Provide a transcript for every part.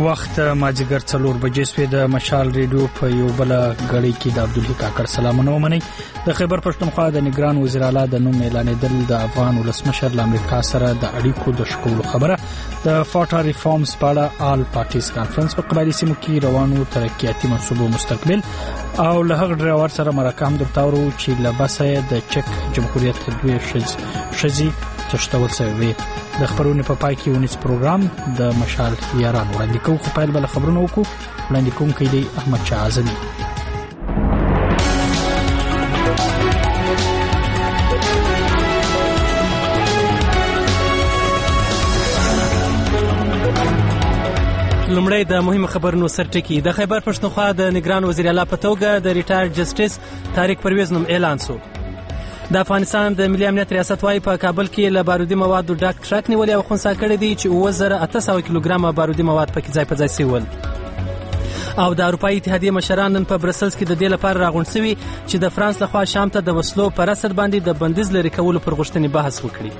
وخت ماجګر 4 بجې سوی د مشال ریډیو په یو بل غړي کې د عبدالحی کاکړ سلامونه ومني. د خیبر پښتونخوا د نگران وزیر اعلی د نوم اعلانېدل د افغان ولسمشر له امریکا سره د اړیکو د شکولو خبره. د فاټا ریفارمز په اړه آل پارټیز کانفرنس په قبایلی سیمو کې روانو ترقیاتي منصوبو مستقبل او له هغه ډرایور سره مرکه هم درتاورو چې لباسه د چک جمهوریت دوی شزي تشتول سوي. د خبرونې په پای کې ونیس پروګرام د مشال یاران وړاندې کوو. خو پایل بل خبرونه وکړو. وړاندې کوونکی دی احمد شاه اعظمي. لومړی د مهمو خبرونو سرټکی. د خیبر پښتونخوا د نگران وزیر اعلی په توګه د ریټایر جسټس طارق پرویز نوم اعلان شو. د افغانستان د ملي امنیت ریاست وايي په کابل کې له بارودي موادو ډک ټرک نیولې او خنثی کړی دی چې 2800 کیلوګرام بارودي مواد پکې ځای په ځای شول. او د اروپאי اتحادیې مشران نن په برسلز کې د دې لپاره راغونډ شوي چې د فرانس لخوا شام ته د وسلو په رسد باندې د بندیز لري کولو پر غوښتنې بحث وکړي.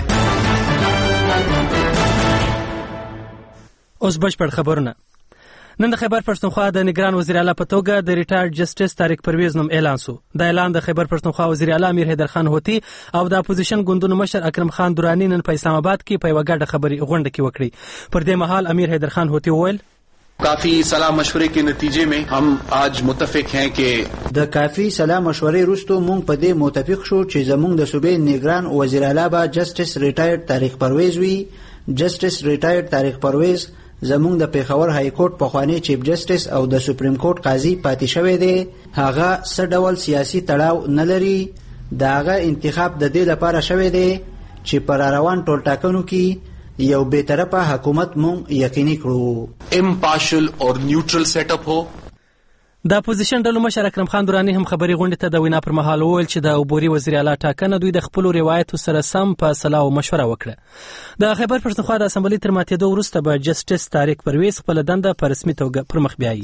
اوس بشپړ خبرونه. نن د خیبر پښتونخوا د نگران وزیر اعلی په توګه د ریټایر جسټس طارق پرویز نوم اعلان شو. د اعلان د خیبر پښتونخوا وزیر اعلی امیر حیدرخان هوتی او د اپوزیشن ګوندونو مشر اکرم خان درانی نن په اسلام آباد کې په یوه ګډه خبري غونډه کې وکړي. پر دې مهال امیر حیدرخان هوتی وویل काफी सलाह मशवरे के नतीजे में हम आज मुतफिक हैं कि د کافی سلام مشورې وروسته مونږ په دې متفق شو چې زمونږ د صوبې نگران وزیر اعلی با جسټس ریټایر طارق پرویز وي. جسټس ریټایر طارق پرویز زمونږ د پیښور های کورټ پخوانی چیف جسټس او د سپریم کورټ قاضي پاتې شوی دی. هغه څه ډول سیاسي تړاو نه لري. داغه انتخاب د دې لپاره شوی دی چې پر روان ټول ټاکنو کې یو به طرفه حکومت مونږ یقیني کړو. امپارشل او نیوټرل سیټ اپ هو. د اپوزیشن ډلو مشر اکرم خان درانی هم خبري غونډه ته د وینا پر مهال وویل چې د عبوري وزیر اعلی ټاکنه دوی د خپل روایت سره سم په صلاح او مشوره وکړه. د خیبر پښتونخوا د اسمبلی تر ماتېدو وروسته به جسټس طارق پرویز خپل دنده په رسمي توګه پر مخ بیایي.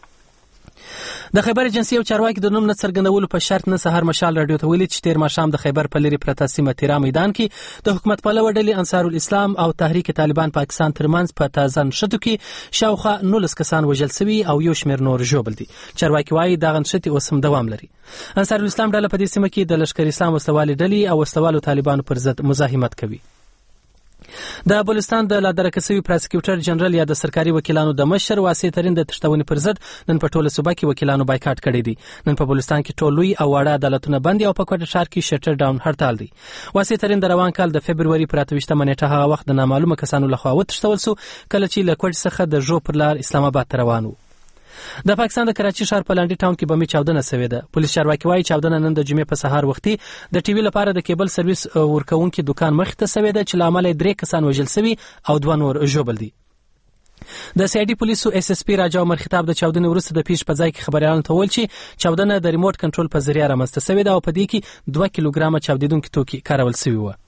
د خیبر ایجنسی او چارواکي د نوم نه څرګندولو په شرط نه سحر مشال رادیو ته ویلي چې تیر ماښام د خیبر په لري پرته سیمه تیرا میدان کې د حکومت پلوه ډلې انصار الاسلام او تحریک طالبان پاکستان ترمنځ په تازه نښتو کې شاوخوا 19 کسان وژل شوي او یو شمېر نور ژوبل دي. چارواکي وایي دغه نښتې اوس هم دوام لري. انصار الاسلام ډله په دې سیمه کې د لښکر اسلام وسلوالې ډلې او وسلوالو طالبانو پر ضد مزاحمت کوي. د بلوچستان د لادرکه شوي پراسیکیوټر جنرال یا د سرکاري وکیلانو د مشر واسع ترین د تشتونې پر ضد نن په ټوله صوبه کې وکیلانو بایکاټ کړی دی. نن په بلوچستان کې ټول لوی او واړه عدالتونه بند او په کوټه ښار کې شټر ډاون هړتال دی. واسع ترین د روان کال د فبرवरी پر 28 نیټه هغه وخت د نامعلومه کسانو لخوا وتښتول شو کله چې له کوټ څخه د جو پر لار اسلام آباد ته روان و. د پاکستان د کراچي ښار په لانډي ټاون کې بمي چاودنه شوې ده. پولیس چارواکي وایي چاودنه نن د جمعې په سهار وختي د ټي وي لپاره د کیبل سرویس ورکوونکي دکان مخ ته شوې ده چې له امله 3 کسان وژل شوي او 2 نور ژوبل دي. د سی آی ډي پولیسو اس اس پی راجا عمر خطاب د چاودنې وروسته د پیښ په ځای کې خبريالانو ته وویل چې چاودنه د ریموټ کنټرول په ذریعه رامنځته شوې ده او په دې کې 2 کیلوګرام چاودیدونکي توکي کارول شوي وو.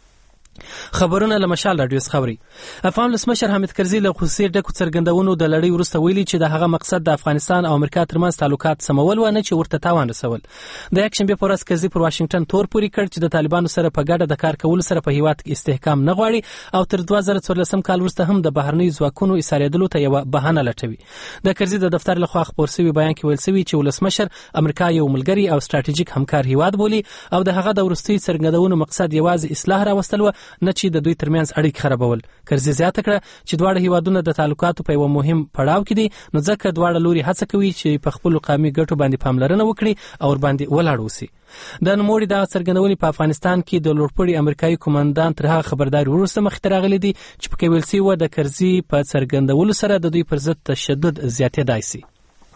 خبرونه له مشال رادیو خبري. افغان ولسمشر حامد کرزي له خصوصي ډکو څرګندونو د لړۍ وروسته ویلي چې د هغه مقصد د افغانستان او امریکا ترمنځ تعلقات سمول و نه چې ورته تاوان رسول. د یک شنبه په ورځ کرزي پر واشنگټن تور پوري کړ چې د طالبانو سره په ګډه د کار کولو سره په هیواد کې استحکام نه غواړي او تر 2014 کال وروسته هم د بهرنی ځواکونو ایسارېدلو ته یو بهانه لټوي. د کرزي د دفتر لخوا خبر شوی بیان کې ویل شوی چې ولسمشر امریکا یو ملګری او ستراتیژیک همکار هیواد بولي او د هغه د ورستي څرګندونو مقصد یوازې اصلاح راوستل و نه چې د دوی ترمنځ اړیکې خرابول. کرزي زیاته کړه چې دواړه هیوادونه د تعلقاتو په یو مهم پړاو کې دي نو ځکه دواړه لوري هڅه کوي چې په خپل قومي ګټو باندې پاملرنه وکړي او ور باندې ولاړ وسی. د نوموړي د څرګندونې په افغانستان کې د لوړپوړي امریکایي کمانډان تر هغه خبرداري وروسته مخې ته راغلي دي چې په ویل شوی و د کرزي په څرګندولو سره د دوی پر ضد تشدد زیاتېدای شي.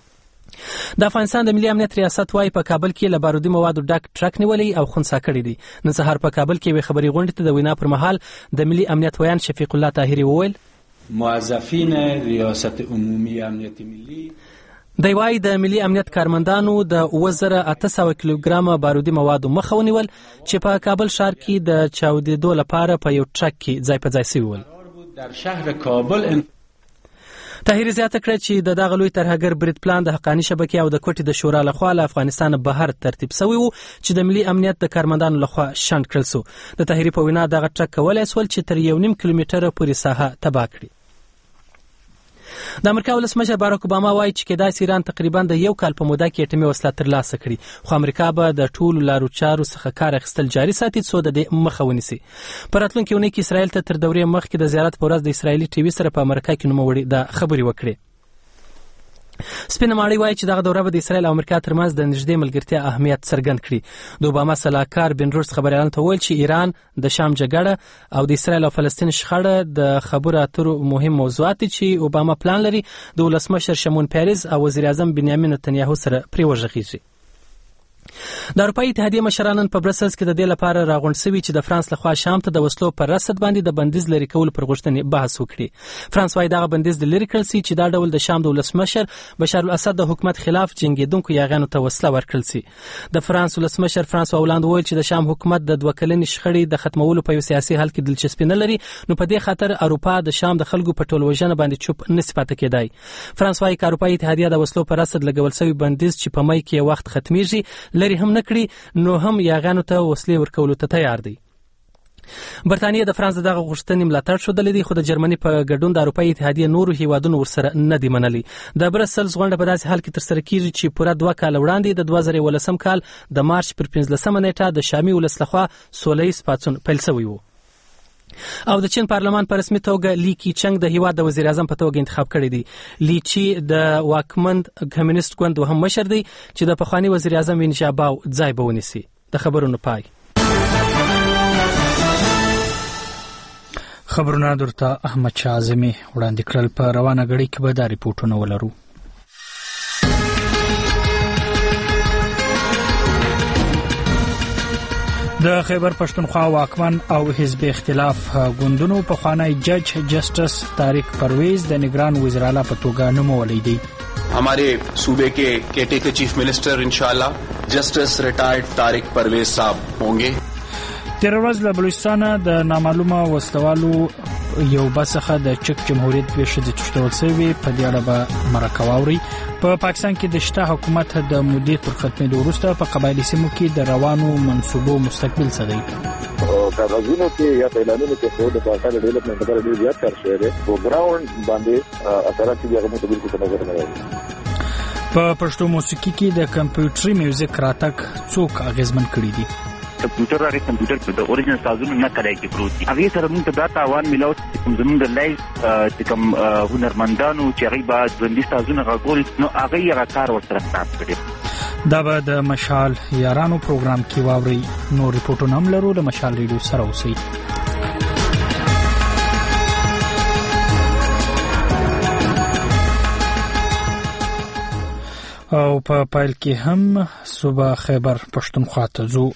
د افغانستان د ملي امنیت ریاست وايي په کابل کې له بارودي موادو ډک ټرک نیولې او خنثی کړی دی. نن سهار په کابل کې یوه خبري غونډه ته د وینا پر مهال د ملي امنیت ویان شفیق الله طاهري وویل موظفین ریاست عمومی امنیت ملی دی وايي د ملي امنیت کارمندانو د 2800 کیلوګرام بارودي موادو مخه ونیول چې په کابل ښار کې د چاودېدو لپاره په یو ټرک کې ځای په ځای شوي ول. در شهر کابل طاهري زیاته کړه چې د دغه لوی ترهګر برید پلان د حقاني شبکې او د کوټې د شورا لخوا له افغانستان بهر ترتیب شوی و چې د ملي امنیت د کارمندانو لخوا شنډ کړل شو. د طاهري په وینا دغه ټرک کولای شول چې تر 1.5 کیلومتره پورې ساحه تباه کړي. د امریکا ولسمشر باراک اوباما وایي چې کېدای شي ایران تقریبا د یو کال په موده کې اټومي وسله ترلاسه کړي، خو امریکا به د ټولو لارو چارو څخه کار اخیستل جاري ساتي څو د دې مخه ونیسي. په راتلونکي اونۍ کې اسرائیل ته تر دورې مخکې د زیارت په ورځ د اسرائیلي ټي وي سره په امریکا کې نوموړي دا خبرې وکړې. سپینه ماڼۍ وایي چې دغه دوره به د اسرائیل او امریکا ترمنځ د نږدې ملګرتیا اهمیت څرګند کړي. د اوباما سلاکار بن روډز خبریالانو ته وویل چې ایران د شام جګړه او د اسرائیل او فلسطین شخړه د خبرو اترو مهم موضوعات دي چې اوباما پلان لري د ولسمشر شمون پیرز او وزیر اعظم بنیامین نتنیاهو سره پرې وغږیږي. د اروپایي اتحادیې مشران په برسلز کې د دې لپاره راغونډ شوي چې د فرانس لخوا شام ته د وسلو پر رسد باندې د بندیز لري کولو پر غوښتنې بحث وکړي. فرانس وايي دغه بندیز د لري کړل شي چې دا ډول د شام د ولسمشر بشار الاسد د حکومت خلاف جنګیدونکو یاغیانو ته وسله ورکړل شي. د فرانس ولسمشر فرانسوا هولاند وویل چې د شام حکومت د 2 کلنې شخړې د ختمولو په یو سیاسي حل کې دلچسپي نه لري، نو په دې خاطر اروپا د شام د خلکو په ټول وژنه باندې چوپ نشي پاتې کېدای. فرانس وايي چې اروپایي اتحادیه د وسلو پر رسد لګول شوی بندیز چې په مای کې وخت ختميږي لري هم نه کړي، نو هم یاغانو ته وسلې ورکولو ته تیار دي. برتانیه د فرانس دغه غوښتنې ملاتړ شودلې دي، خو د جرمني په ګډون د اروپایي اتحادیې نورو هیوادونو ورسره نه دي منلي. د برسلز غونډه په داسې حال کې ترسره کیږي چې پوره 2 کال وړاندې د 2018 کال د مارچ پر 15 نیټه د شامي ولس لخوا سوله‌ییز پاڅون پیل شوی و. او د چین پارلمان په رسمي توګه لی کیچنګ د هیواد د وزیر اعظم په توګه انتخاب کړی دی. لی چی د واکمند کمیونست ګوند هم مشر دی چې د پخوانی وزیر اعظم وین ژاباو ځای به ونیسي. د خبرونو پای. خبرونه درته احمد شاه اعظمي وړاندې کړل. په روانه غړي کې به دا ریپورتونه ولرو. د خیبر پښتونخوا واکمن او حزب اختلاف ګوندونو په خوانی جج جسټس طارق پرویز د نگران وزیر اعلی په توګه نومولی دی. हमारे सूबे के केटेकर चीफ मिनिस्टर इंशाल्लाह जस्टिस रिटायर्ड तारिक परवेज साहब होंगे. تیر ورځ له بلوچستانه د نامعلومه وسلوالو یو بسخه د چک جمهوریت ویشه د تشتول سوي په دې اړه به مرکه واوري. په پاکستان کې د شته حکومت د مدیر پر ختمېدو وروسته په قبایلي سیمو کې د روانو منصوبو مستقبل څه دی. کاغذونو کې یا اعلانونو کې خو د پاکستان ډیولپمنٹ لپاره ډیر زیات کار شوی دی. پروګراوند باندې اثرات یې هغه متبل کې نظر نه راځي. په پښتو موسیقي کې د کمپیوټري میوزیک راتګ څوک اغیزمن کړی دي. کمپیوټر راغی کمپیوټر په د اوریجنل سازونو نه کړای کې پروت دي. هغه سره موږ ته دا تاوان ملاو چې زموږ د لایف چې کوم هنرمندانو چې هغه بعد ژوندۍ سازونه غوړ نو هغه یې کار ورسره ستاسو کړی. دا به د مشال یارانو پروګرام کې واوري. نو ریپورتونه هم لرو د مشال ریډیو سره اوسئ. او په پایل کې هم صوبه خیبر پښتونخوا ته ځو.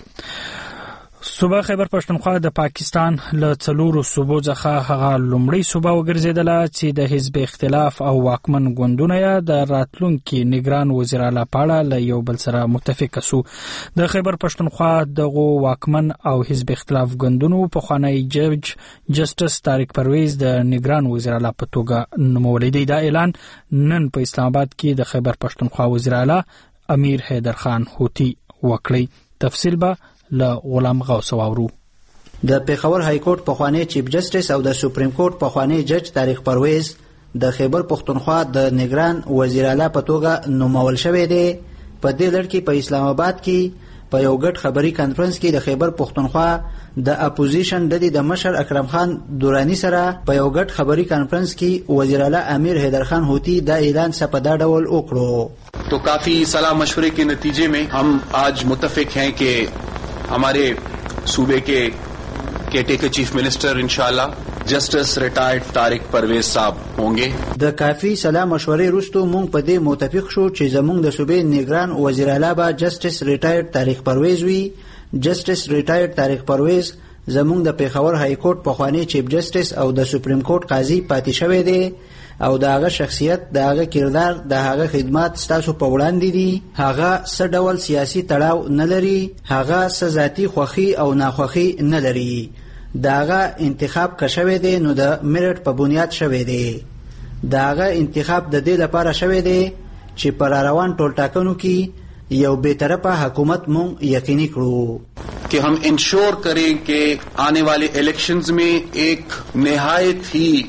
صوبه خیبر پښتونخوا د پاکستان له 4 صوبو څخه هغه لومړی صوبه وګرځیدله چې د حزب اختلاف او واکمن ګوندونه د راتلونکي نگران وزیر اعلی پاړه له یو بل سره متفق شو. د خیبر پښتونخوا دغه واکمن او حزب اختلاف ګوندونو په خوانی جج جسټس طارق پرویز د نگران وزیر اعلی په توګه نومولی دی. دا اعلان نن په اسلام آباد کې د خیبر پښتونخوا وزیر اعلی امیر حیدر خان هوتی وکړي. تفصیل به له غلام غوث واورو. د پیښور های کورټ په خوانی چیف جسټس او د سپریم کورټ په خوانی جج طارق پرویز د خیبر پښتونخوا د نگران وزیر اعلی په توګه نومول شوی دی. په دې لړ کې په اسلام آباد کې په یو ګډ خبري کانفرنس کې د خیبر پښتونخوا د اپوزیشن د مشر اکرم خان دورانی سره په یو ګډ خبري کانفرنس کې وزیر اعلی امیر حیدر خان هوتی دا اعلان سپدا ډول وکړو. तो काफी सलाह मशवरे के नतीजे में हम आज मुत्तफिक हैं कि हमारे सूबे के केटेकर चीफ मिनिस्टर इंशाल्लाह जस्टिस रिटायर्ड तारिक परवेज साहब होंगे. د کافی سلام مشورې وروسته مونږ په دې متفق شو چې زمونږ د صوبې نگران وزیر اعلی به جسټس ریټایرډ طارق پرویز وي. جسټس ریټایرډ طارق پرویز زمونږ د پیښور های کورټ په خوانی چیف جسټس او د سپریم کورټ قاضي پاتې شوی دی او داغه شخصیت داغه کردار داغه خدمات ستاسو په وړاندې دي. هغه څه ډول سیاسي تړاو نه لري، هغه څه ذاتی خوخي او ناخوخي نه لري. داغه انتخاب کښوي دی نو د میرټ په بنیاد شوی دی. داغه انتخاب د دې لپاره شوی دی چې پر روان ټول ټاکنو کې یو بی‌طرفه حکومت مون یقیني کړو कि हम इंश्योर करें कि आने वाले इलेक्शंस में एक निहायत ही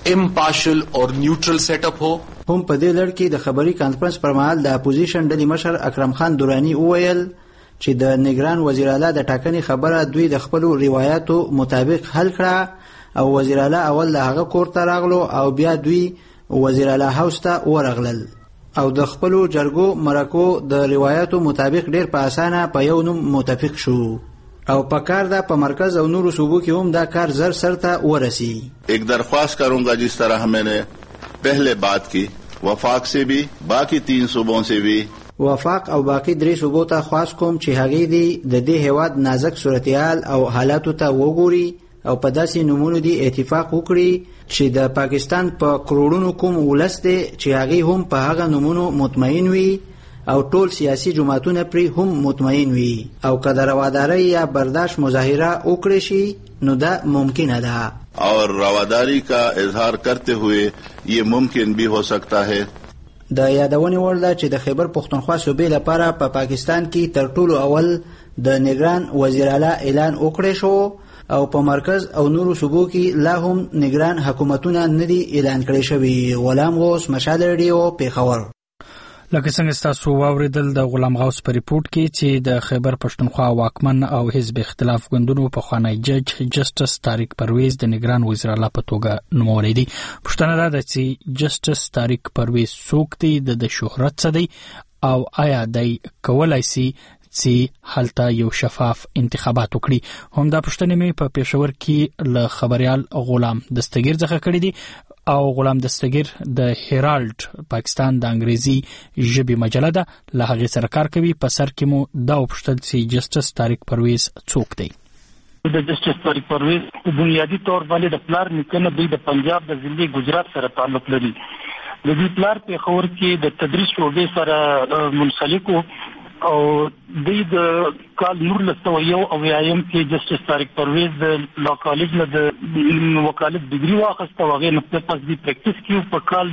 impartial or neutral setup ho. هم په دې لړ کې د خبري کانفرنس پر مهال د اپوزیشن ډلې مشر اکرم خان دورانی وویل چې د نگران وزیر اعلی د ټاکنې خبره دوی د خپل روایتو مطابق حل کړه او وزیر اعلی اول د هغه کور ته راغلو او بیا دوی وزیر اعلی هاوس ته ورغلل او د خپل جرګو مرکو د روایتو مطابق ډیر په اسانه په یو نوم متفق شو او پکار دا په مرکز او نورو صوبو کې هم دا کار زر سرته ورسی. ایک درخواست کروں گا جس طرح میں نے پہلے بات کی وفاق سے بھی باقی 3 صوبوں سے بھی وفاق او باقی 3 صوبو ته خواست کوم چې هغه دی د دې هواد نازک صورتحال او حالاتو ته وګوري او په داسې نمونه دی اتفاق وکړي چې د پاکستان په کروڑونو کوم ولس دی چې هغه هم په هغه نمونه مطمئن وي او ټول سیاسي جماعتونه پرې هم مطمئن وي او که د روادارۍ یا برداشت مظاهره وکړي شي نو دا ممکنه ده اور رواداری کا اظہار کرتے ہوئے یہ ممکن بھی ہو سکتا ہے. د یادونې وړ ده چې د خیبر پښتونخوا صوبې لپاره په پاکستان کې تر ټولو اول د نگران وزیر اعلی اعلان وکړی شو او په مرکز او نورو صوبو کې لا هم نگران حکومتونه نه دي اعلان کړی شوي. غلام غوث، مشال ریډیو، پیښور. لکه څنګه تاسو واوریدل د غلام غوث په ریپورت کې چې د خیبر پښتونخوا واکمن او حزب اختلاف ګوندونو په خوانی جج جسټس طارق پرویز د نگران وزیر اعلی په توګه نوموړی دی. پښتنه ده چې جسټس طارق پرویز څوک دی، د شهرت څه دی او آیا دی کولای شي چې هلته یو شفاف انتخابات وکړي. هم دا پښتنه مې په پېښور کې له خبريال غلام دستگیر څخه کړی دی او غلام دستگیر د هیرالډ پاکستان د انګریزي ژبې مجله ده، له هغې سره کار کوي. په سر کې مو دا وپوښتل چې جسټس طارق پرویز څوک دی. د جسټس طارق پرویز بنیادی طور باندې د پلار نیکنه دوی د پنجاب د ضلع گجرات سره تعلق لري. د دې پلار په خور کې د تدریس شعبې سره منسلک او د کال 1991 کې جسټس طارق پرویز د لا کالج نه د وکالت ډیګري واخیسته او هغه نه پس د پریکټیس کیو. په کال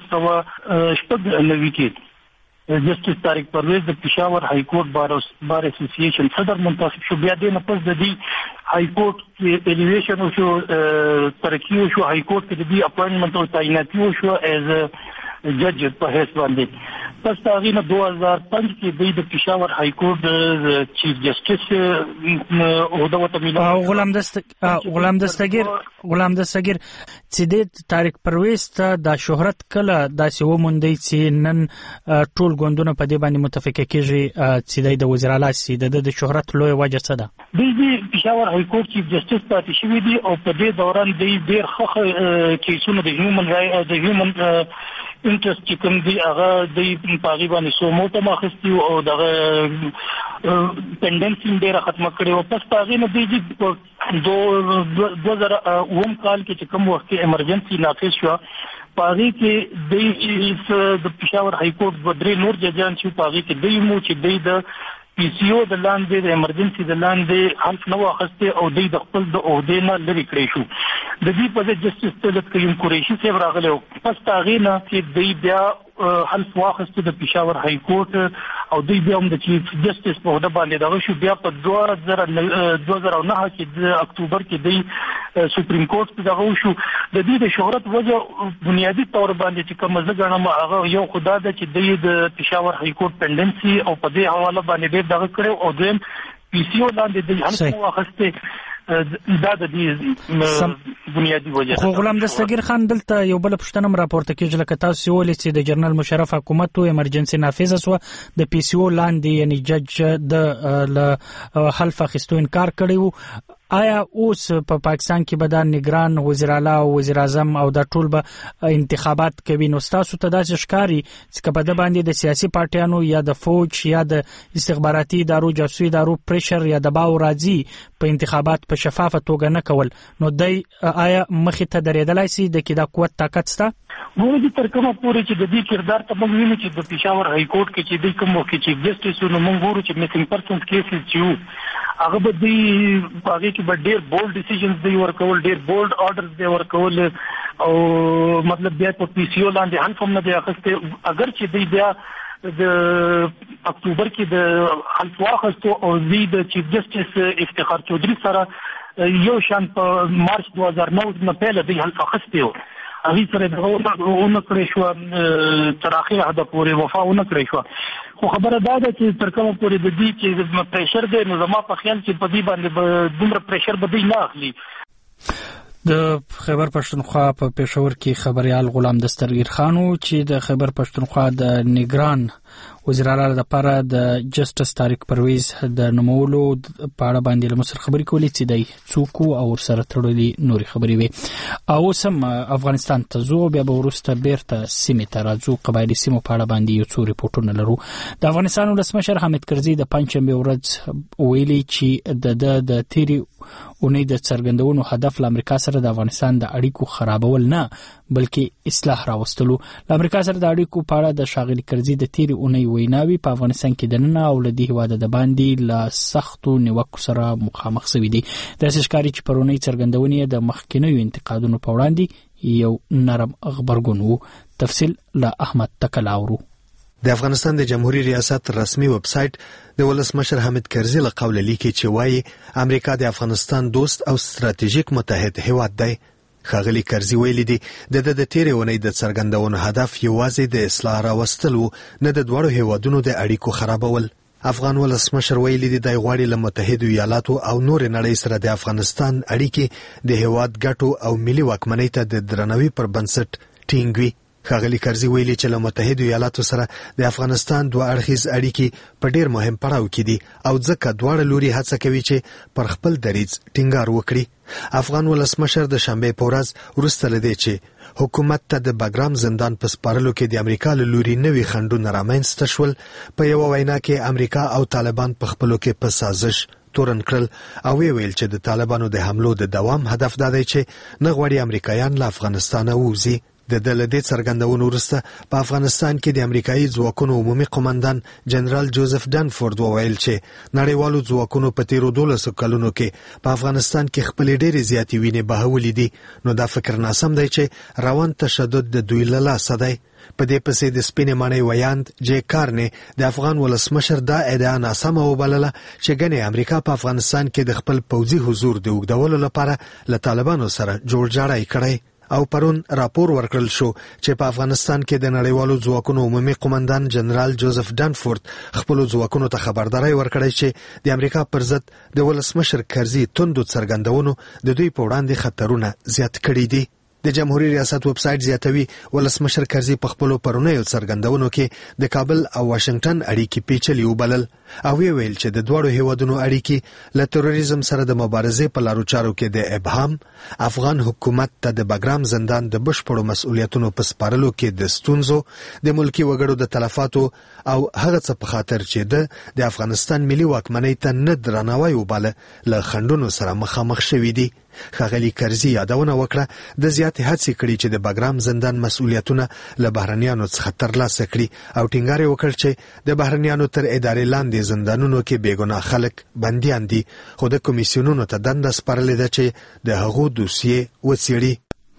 1990 کې جسټس طارق پرویز د پېښور های کورټ بار اسوسییشن صدر منتخب شو. بیا د نه پس د دې های کورټ کې الیویشن او شو ترقی شو، های کورټ کې د دې اپاینټمنت او تعیناتی شو ایز جج په حیث باندې. پس هغه نه 2005 کې د پېښور های کورټ چیف جسټس عہده وته ملو. غلام دستگیر چې د طارق پرویز ته د شهرت کله داسې وموندي چې نن ټول ګوندونه په دې باندې متفق کېږي چې د وزیر اعلی سي د شهرت لوی وجه څه ده؟ د پېښور های کورټ چیف جسټس پاتې شوی دی او په دې دوران د ډېر ښه کیسونه د هیومن انټرست چې کوم دی هغه د پاغي باندې سو موته ماخستي او دغه پندنسي ډیره ختمه کړې او پس پاغي نه دی 2009 کال کې چې کوم وخت ایمرجنسي نافذ شو پاغي کې د پېښور های کورټ بدري نور ججان چې پاغي کې دی مو چې د پی سی او د لاندې د ایمرجنسي د لاندې حلف نو اخسته او د خپل د عہدې نه لري کړی شو. د دې په ځای جسټس طلعت کریم قریشي صاحب راغلی پس هغې نه چې دی بیا حلف واخسته د پېښور های کورټ او دی بیا هم د چیف جسټس په عہده باندې دغه شو. بیا په 2009 کې د اکتوبر کې دی سپریم کورټ ته دغه شو. د دې د شهرت وجه بنیادی طور باندې چې کوم ځای غنم هغه یو خدا ده چې د پېښور های کورټ پندنسي او په دې حواله باندې ډېر دغه کړو او دویم پی سی او لاندې د حلف واخسته دا د دې بنیادی وجه. خو غلام دستگیر خان دلته یو بل پښتنه راپورته کېږي لکه تاسو ولې چې د جنرال مشرف حکومت او ایمرجنسي نافذ شو د پی سی او لاندې یعنی جج د حلف اخیستو انکار کړی. آیا اوس په پاکستان کې به د نگران وزیر اعلی او وزیر اعظم او د ټول به انتخابات کوي نو تاسو ته داسې ښکاري چې په د باندې د سیاسي پارټیانو یا د فوج یا د استخباراتي ادارو جاسوسي ادارو پریشر یا دباو راځي په انتخابات په شفافه توګه نه کول نو دای آیا مخې ته درېدلای شي د کې د قوت طاقت ستا؟ موږ تر کومه پورې چې د دې کردار ته موږ وینو چې د پېښور های کورټ کې چې د کوم وخت چې جسټس نو موږ ګورو چې میسنګ پرسنز کیسز چې هغه به دی هغه کې به ډېر بولډ ډیسیژنز دی ورکول ډېر بولډ آرډرز دی ورکول او مطلب بیا په پی سی او لاندې حلف هم نه دی اخیسته. اگر چې دی بیا د اکتوبر کې د حلف واخیستو او دی د چیف جسټس افتخار چودھری سره یو شان په مارچ 2009 نه پهله دی حلف اخیسته هغه سره دغه کړی شو تر اخره حد پورې وفا ونکړی شو خو خبره دا ده چې تر کومه پورې د دې چې پریشر دی نو زما په خیال چې په دې باندې دومره پریشر به دی نه اخلي. د خیبر پښتونخوا په پېښور کې خبريال غلام دستگیر خانو چې د خیبر پښتونخوا د نگران وزیر اعلی لپاره د جسټس طارق پرویز د نومولو په اړه باندې له مصر خبرې کولې چې د څوک او سره تړلې نوري خبرې وي او سم افغانستان ته زو بیا به ورسته بیرته سیمه ته راځو قبایلی سیمو په اړه باندې یو څو ریپورتونه لرو. د افغانستان ولسمشر حامد کرزي د پنځشنبه ورځ ویلي چې د تیری اونۍ د څرګندونو هدف له امریکا سره د افغانستان د اړیکو خرابول نه بلکې اصلاح راوستلو. له امریکا سره د اړیکو په اړه د ښاغلي کرزي د تیری اونۍ ویناوي په افغانستان کې د نن او لدی هواده د باندې له سختو نیوکو سره مخامخ شوي دي. د ښکاری چې پرونی څرګندونې د مخکینیو انتقادونو په وړاندې یو نرم خبرګون وو. تفصیل له احمد تکلاورو. د افغانستان د جمهوریت ریاست رسمي ویب سټ د ولسمشر حامد کرزي له قوله لیکي چې وايي امریکا د افغانستان دوست او ستراتیژیک متحد هیواد دی. ښاغلي کرزي ویلي دي د تیرې اونۍ د څرګندونو هدف یوازې د اصلاح راوستل و نه د دواړو هیوادونو د اړیکو خرابول. افغان ولسمشر ویلي دي د غواړي له متحدو ایالاتو او نور نړۍ سره د افغانستان اړیکې د هیواد ګټو او ملي واکمنۍ ته د درناوي پر بنسټ ټینګ وي. ښاغلي کرزي ویلي چې له متحدو ایالاتو سره د افغانستان دوه اړخیز اړیکې په ډیر مهم پړاو کې دي او ځکه دواړه لوري هڅه کوي چې پر خپل دریځ ټینګار وکړي. افغان ولسمشر د شنبه په ورځ وروسته له دې چې حکومت ته د بګرام زندان په سپارلو کې د امریکا له لوري نوي خنډونه رامنځته شول په یو وینا کې امریکا او طالبان په خپلو کې په سازش تورن کړل او ویل چې د طالبانو د حملو د دوام هدف دا دی چې نه غواړي امریکایان له افغانستانه ووځي. د دې څرګندونو وروسته په افغانستان کې د امریکایي ځواکونو عمومي قومندان جنرال جوزف ډانفورد وویل چې نړیوالو ځواکونو په تیرو 12 کلونو کې په افغانستان کې خپل ډېرې زیاتې وینې بهولې دي نو دا فکر ناسم دی چې روان تشدد د دوی له لاسه دی. په دې پسې د سپینې ماڼۍ ویاند جې کارنې د افغان ولسمشر دا ادعا ناسمه وبلله چې ګنې امریکا په افغانستان کې د خپل پوځي حضور د اوږدولو لپاره له طالبانو سره جوړجاړی کړی او پرون راپور ورکړل شو چې په افغانستان کې د نړیوالو ځواکونو عمومي قومندان جنرال جوزف ډانفورد خپل ځواکونو ته خبرداري ورکړی چې د امریکا پر ضد د ولسمشر کرزي توندو څرګندونو د دوی په وړاندې خطرونه زیات کړي دي. د جمهوریت ریاست ویب سټ زیاتوي ولسمشر کرزي په خپل پرونیو څرګندونو کې د کابل او واشنگټن اړیکې پیچلې وبلل او ویل چې د دوړو هیوادونو اړیکې له تروریزم سره د مبارزې په لارو چارو کې د ابهام افغان حکومت ته د بګرام زندان د بشپړو مسؤلیتونو په سپارلو کې د ستونزو د ملکی وګړو د تلفاتو او هغه څه په خاطر چې د افغانستان ملي واکمنۍ ته نه درناوی وباله له خنډونو سره مخامخ شوي دي. ښاغلي کرزي یادونه وکړه د زیاتې هڅې کړي چې د بګرام زندان مسؤلیتونه له بهرنیانو څخه ترلاسه کړي او ټینګار یې وکړ چې د بهرنیانو تر ادارې لاندې زندانونو کې بېګناه خلک بندیان دي خو د کمیسیونونو ته دنده سپارلې ده چې د هغو دوسیې وڅېړي.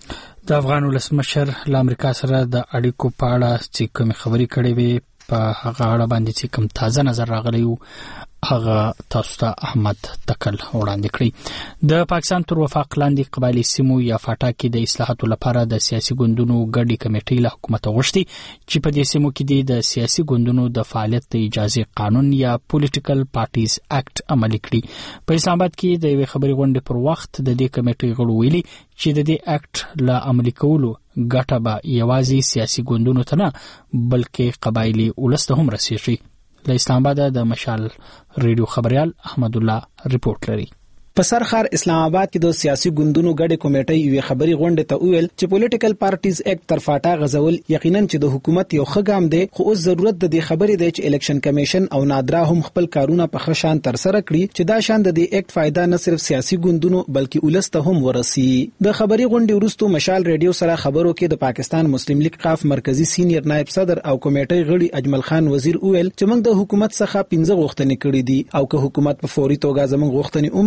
د افغان ولسمشر له امریکا سره د اړیکو په اړه چې کومې خبرې کړې وې په هغه اړه باندې چې کوم تازه نظر راغلی و هغه تاسو ته احمد تکل وړاندې کړی. د پاکستان تر وفاق لاندې قبایلی سیمو یا فاټا کې د اصلاحاتو لپاره د سیاسي ګوندونو ګډي کمیټې له حکومت غوښتي چې په دې سیمو کې د سیاسي ګوندونو د فعالیت د اجازه قانون یا پولیټیکل پارټیز اکټ عملي کړي. په اسلام آباد کې د یوې خبري غونډې پر وخت د دې کمیټې غړو ویلي چې د دې اکټ له عملي کولو ګټه به یوازې سیاسي ګوندونو ته نه بلکې قبایلی ولس ته هم رسیږي. له اسلام آباد د مشال ریډیو خبريال احمد الله ریپورت لري. په سرخار اسلام آباد کې د سیاسي ګوندونو ګډه کمیټې یوې خبري غونډه ته ویل چې پولیټیکل پارټیز اکټ تر فاټا غزول یقینا چې د حکومت یو ښه ګام دی خو اوس ضرورت د دې خبرې دی چې الیکشن کمیشن او نادرا هم خپل کارونه په ښه شان تر سره کړي چې دا شان د دې اکټ فائدہ نه صرف سیاسي ګوندونو بلکې ولست هم ورسي. د خبري غونډې وروسته مشال ریډیو سره خبرو کې د پاکستان مسلم لیگ قاف مرکزی سینیئر نائب صدر او کمیټې غړي اجمل خان وزیر ویل چې موږ د حکومت څخه 15 غوښتنې کړې دي او که حکومت په فوري توګه زموږ غوښتنې ومني نو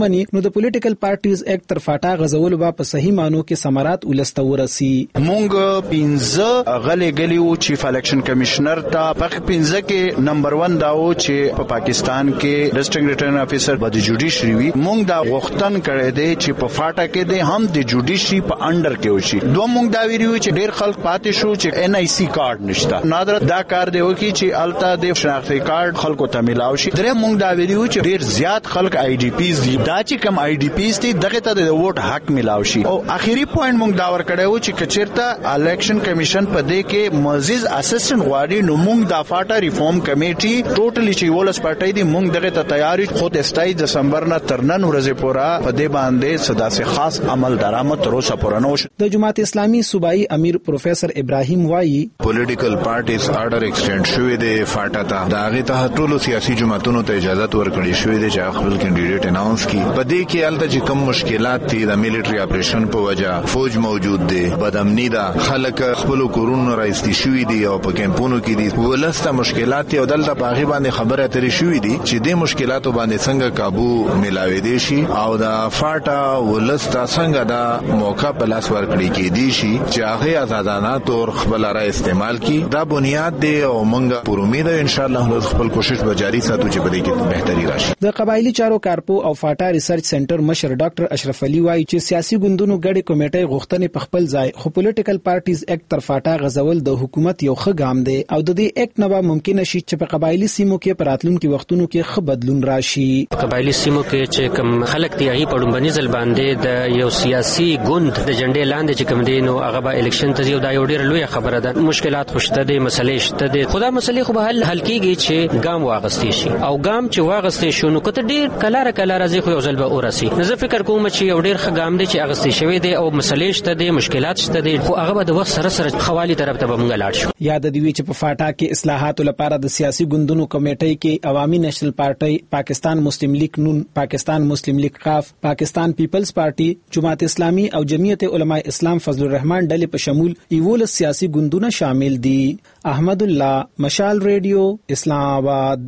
نو د پولیټیکل پارټیز ایکټ تر فاټا غزول با په صحیح مانو کې ثمرات ولسته ورسی. مونږ 15 غلې غلیو چیف الیکشن کمشنر ته په 15 کې نمبر 1 داو چې په پاکستان کې ډیسټریکټ ریټرن افیسر د جوډیشری وی. مونږ دا غوښتن کړی دی چې په فاټا کې د هم د جوډیشری په انډر کې وشي. دوه مونږ دا ویریو چې ډیر خلک پاتې شو چې ان آی سی کارت نشته. نادر دا کار دی وکي چې التا د شناختی کارت خلکو ته ملاوي شي. درې مونږ دا ویریو چې ډیر زیات خلک آی ډی پیز دي. دا چې کم آی ډی پیز دي دغه ته د ووټ حق ملاوي شي. او اخیری پوینټ مونږ دا ور کړی و چې کچیرته الیکشن کمیشن په دې کې مزید اسسټنټ غواړي نو مونږ دا فاټا ریفارم کمیټي ټوټلی چې ولس پارټي دي مونږ دغه ته تیاری خود 27 دسمبر نه تر نن ورځې پورې په دې باندې صدا سي خاص عمل درآمد تر اوسه پورې نو. د جماعت اسلامي صوبایي امیر پروفیسور ابراهیم وایي پولیټیکل پارټیز آرډر ایکسټند شوې ده فاټا ته دا هغه ته ټولو سیاسي جماعتونو ته اجازه ورکړې شوې ده چې خپل کینډیډیټ اناونس کړي. په دې کې الته چې کوم مشکلات دي د میلیټري اپریشن په وجه فوج موجود دي بدامنی ده خلک خپل کورونو راځي شوې دي او په کمپونو کې دي ولسته مشکلات او دلته په هغه باندې خبره اترې شوې دي چې د مشکلاتو باندې څنګه قابو ملاوي دي شي او دا فاټا ولسته څنګه دا موقع په لاس ورکړي کې دي شي چې هغه آزادانه تور خپل را استعمال کی. دا بنیاد دی او موږ پر امید ان شاء الله خپل کوشش به جاری ساتو چې بده کې بهتري راشي. د قبایلی چارو کارپو او فاټا ریسرچ سنټر مشر ډاکټر اشرف علي وایي چې سیاسي ګوندونو ګډي کمیټې غوښتنې په خپل ځای خو پولیټیکل پارټیز ایکټ تر فاټا غزول د حکومت یو ښه ګام دی او د دې ایکټ نه به ممکن شي چې په قبایلی سیمو کې پراتلونکو وختونو کې ښه بدلون راشي. قبایلی سیمو کې چې کوم خلک دی هغه په لومبني ځل باندې د یو سیاسي ګوند د جنډې لاندې چې کوم دی نو هغه به الیکشن ته یو دا یو ډیر لوی خبره ده. مشکلات خوشته دي مسلې شته دي خدا مسلې خو به حل کیږي چې ګام واغستې شي او ګام چې واغستې شو نو کته ډیر کلاره راځي خو یو ځل به اورسي. زه فکر کوم چې یو ډیر ښه ګام دی چې اغستې شوی دی او مسلې شته دي مشکلات شته دي خو هغه به د وخت سره خوالي طرف ته به موږ لاړ شو. یاد دی چې په فاټا کې اصلاحات لپاره د سیاسي ګوندونو کمیټې کې عوامي نېشنل پارټي پاکستان مسلم لیگ نون پاکستان مسلم لیگ قاف پاکستان پیپلز پارټي جماعت اسلامي او جمعیت علماء اسلام فضل الرحمن ډلې په شمول ایول سیاسي ګوندونه شامل دي. احمد الله مشال ریډیو اسلام آباد.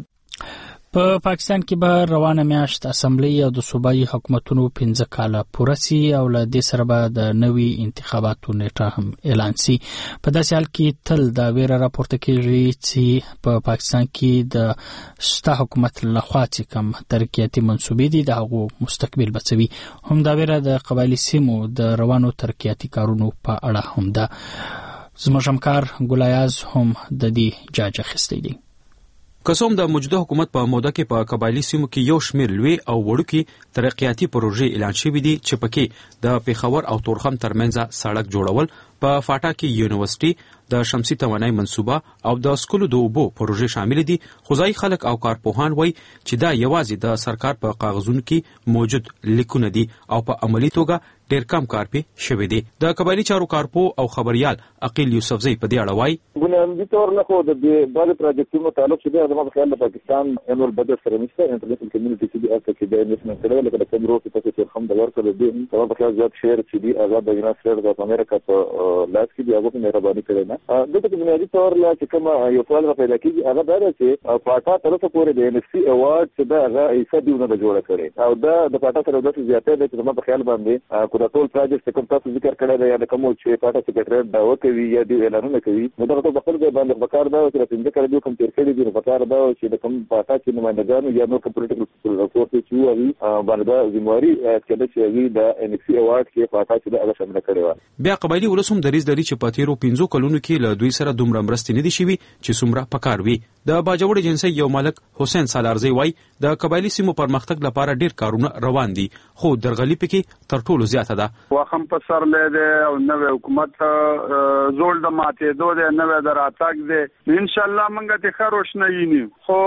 په پاکستان کې به روانه میاشت اسمبلی او د صوبایي حکومتونو 15 کاله پوره سي او له دې سره به د نوي انتخاباتو نیټه هم اعلان سي. په داسې حال کې تل دا ویره راپورته کیږي چې په پاکستان کې د شته حکومت لخوا چې کوم ترقیاتي منصوبې دي د هغو مستقبل بچوي. هم دا ویره د قبایلی سیمو د روانو ترقیاتي کارونو په اړه هم ده. زموږ همکار ګلایاز هم د دې جاج اخیستی دی. قسم د موجوده حکومت په موده کې په قبایلی سیمو کې یو شمېر لوی او وړوکي ترقیاتي پروژې اعلان شوې دي چې پکې د پیښور او تورخم ترمنځ سړک جوړول په فاټا کې یونیورسيټي د شمسي توانای منصوبه او د سکولو د اوبو پروژې شامل دي. خوځای خلک او کارپوهان وایي چې دا یوازې د سرکار په کاغذونو کې موجود لیکونه دي او په عملی توګه ډیر کم کار پې شوی دی. د قبایلی چارو کارپو او خبريال عقیل یوسفزی په دې اړه وایي بنیادی تور نه خو د بعض پروجیکټونو تعلق شته د خپل د پاکستان انول بجټ سره نشته. انټرنیشنل کمیونټي چې د اته کې د انویسټمنټ سره لکه د کمرو کې تاسو چې هم د ورکړل دي سبب په خلاص زیات شیر چې دی آزاد د یونایټډ سټیټس اف امریکا په لاس کې دی هغه په مهرباني کړی نه دغه بنیادی تور لا چې کوم یو سوال پیدا کیږي هغه دا چې پاټا طرفه پورې د ان اف سي ایوارډ چې دا هغه ایسا دیونه جوړه کړي او دا د پاټا سره د زیاتې د چې په خیال باندې کو د ټول پروجیکټ کوم تاسو ذکر کړی دی یا د کوم چې پاټا سیکریټریټ دا وکوي یا دی اعلانونه کوي نو دا په خپل ځای باندې بکار دا چې څنګه کړی دی کوم تیر کړی دی بکار دا چې د کوم پاټا چې نمائندګانو یا نو پولیټیکل فورسز چې وایي باندې ذمہواری کړي چې د ان اف سي ایوارډ کې پاټا چې دا شامل کړي و. بیا قبایلی ولسم دریز لري چې په تیرو 15 کلونو کې له دوی سره دومره مرستې نه دي شوي چې څومره پکار وي. د باجوړ جنسي یو مالک حسین سالارزی وایي د قبایلی سیمو پرمختګ لپاره ډیر کارونه روان دي خو درغلي پکې تر ټولو زیاته ده. واخم په سر لیدې او نوې حکومت زول د ماته دوه نوې دراتاک دي ان شاء الله منګه ته خروشنه یې خو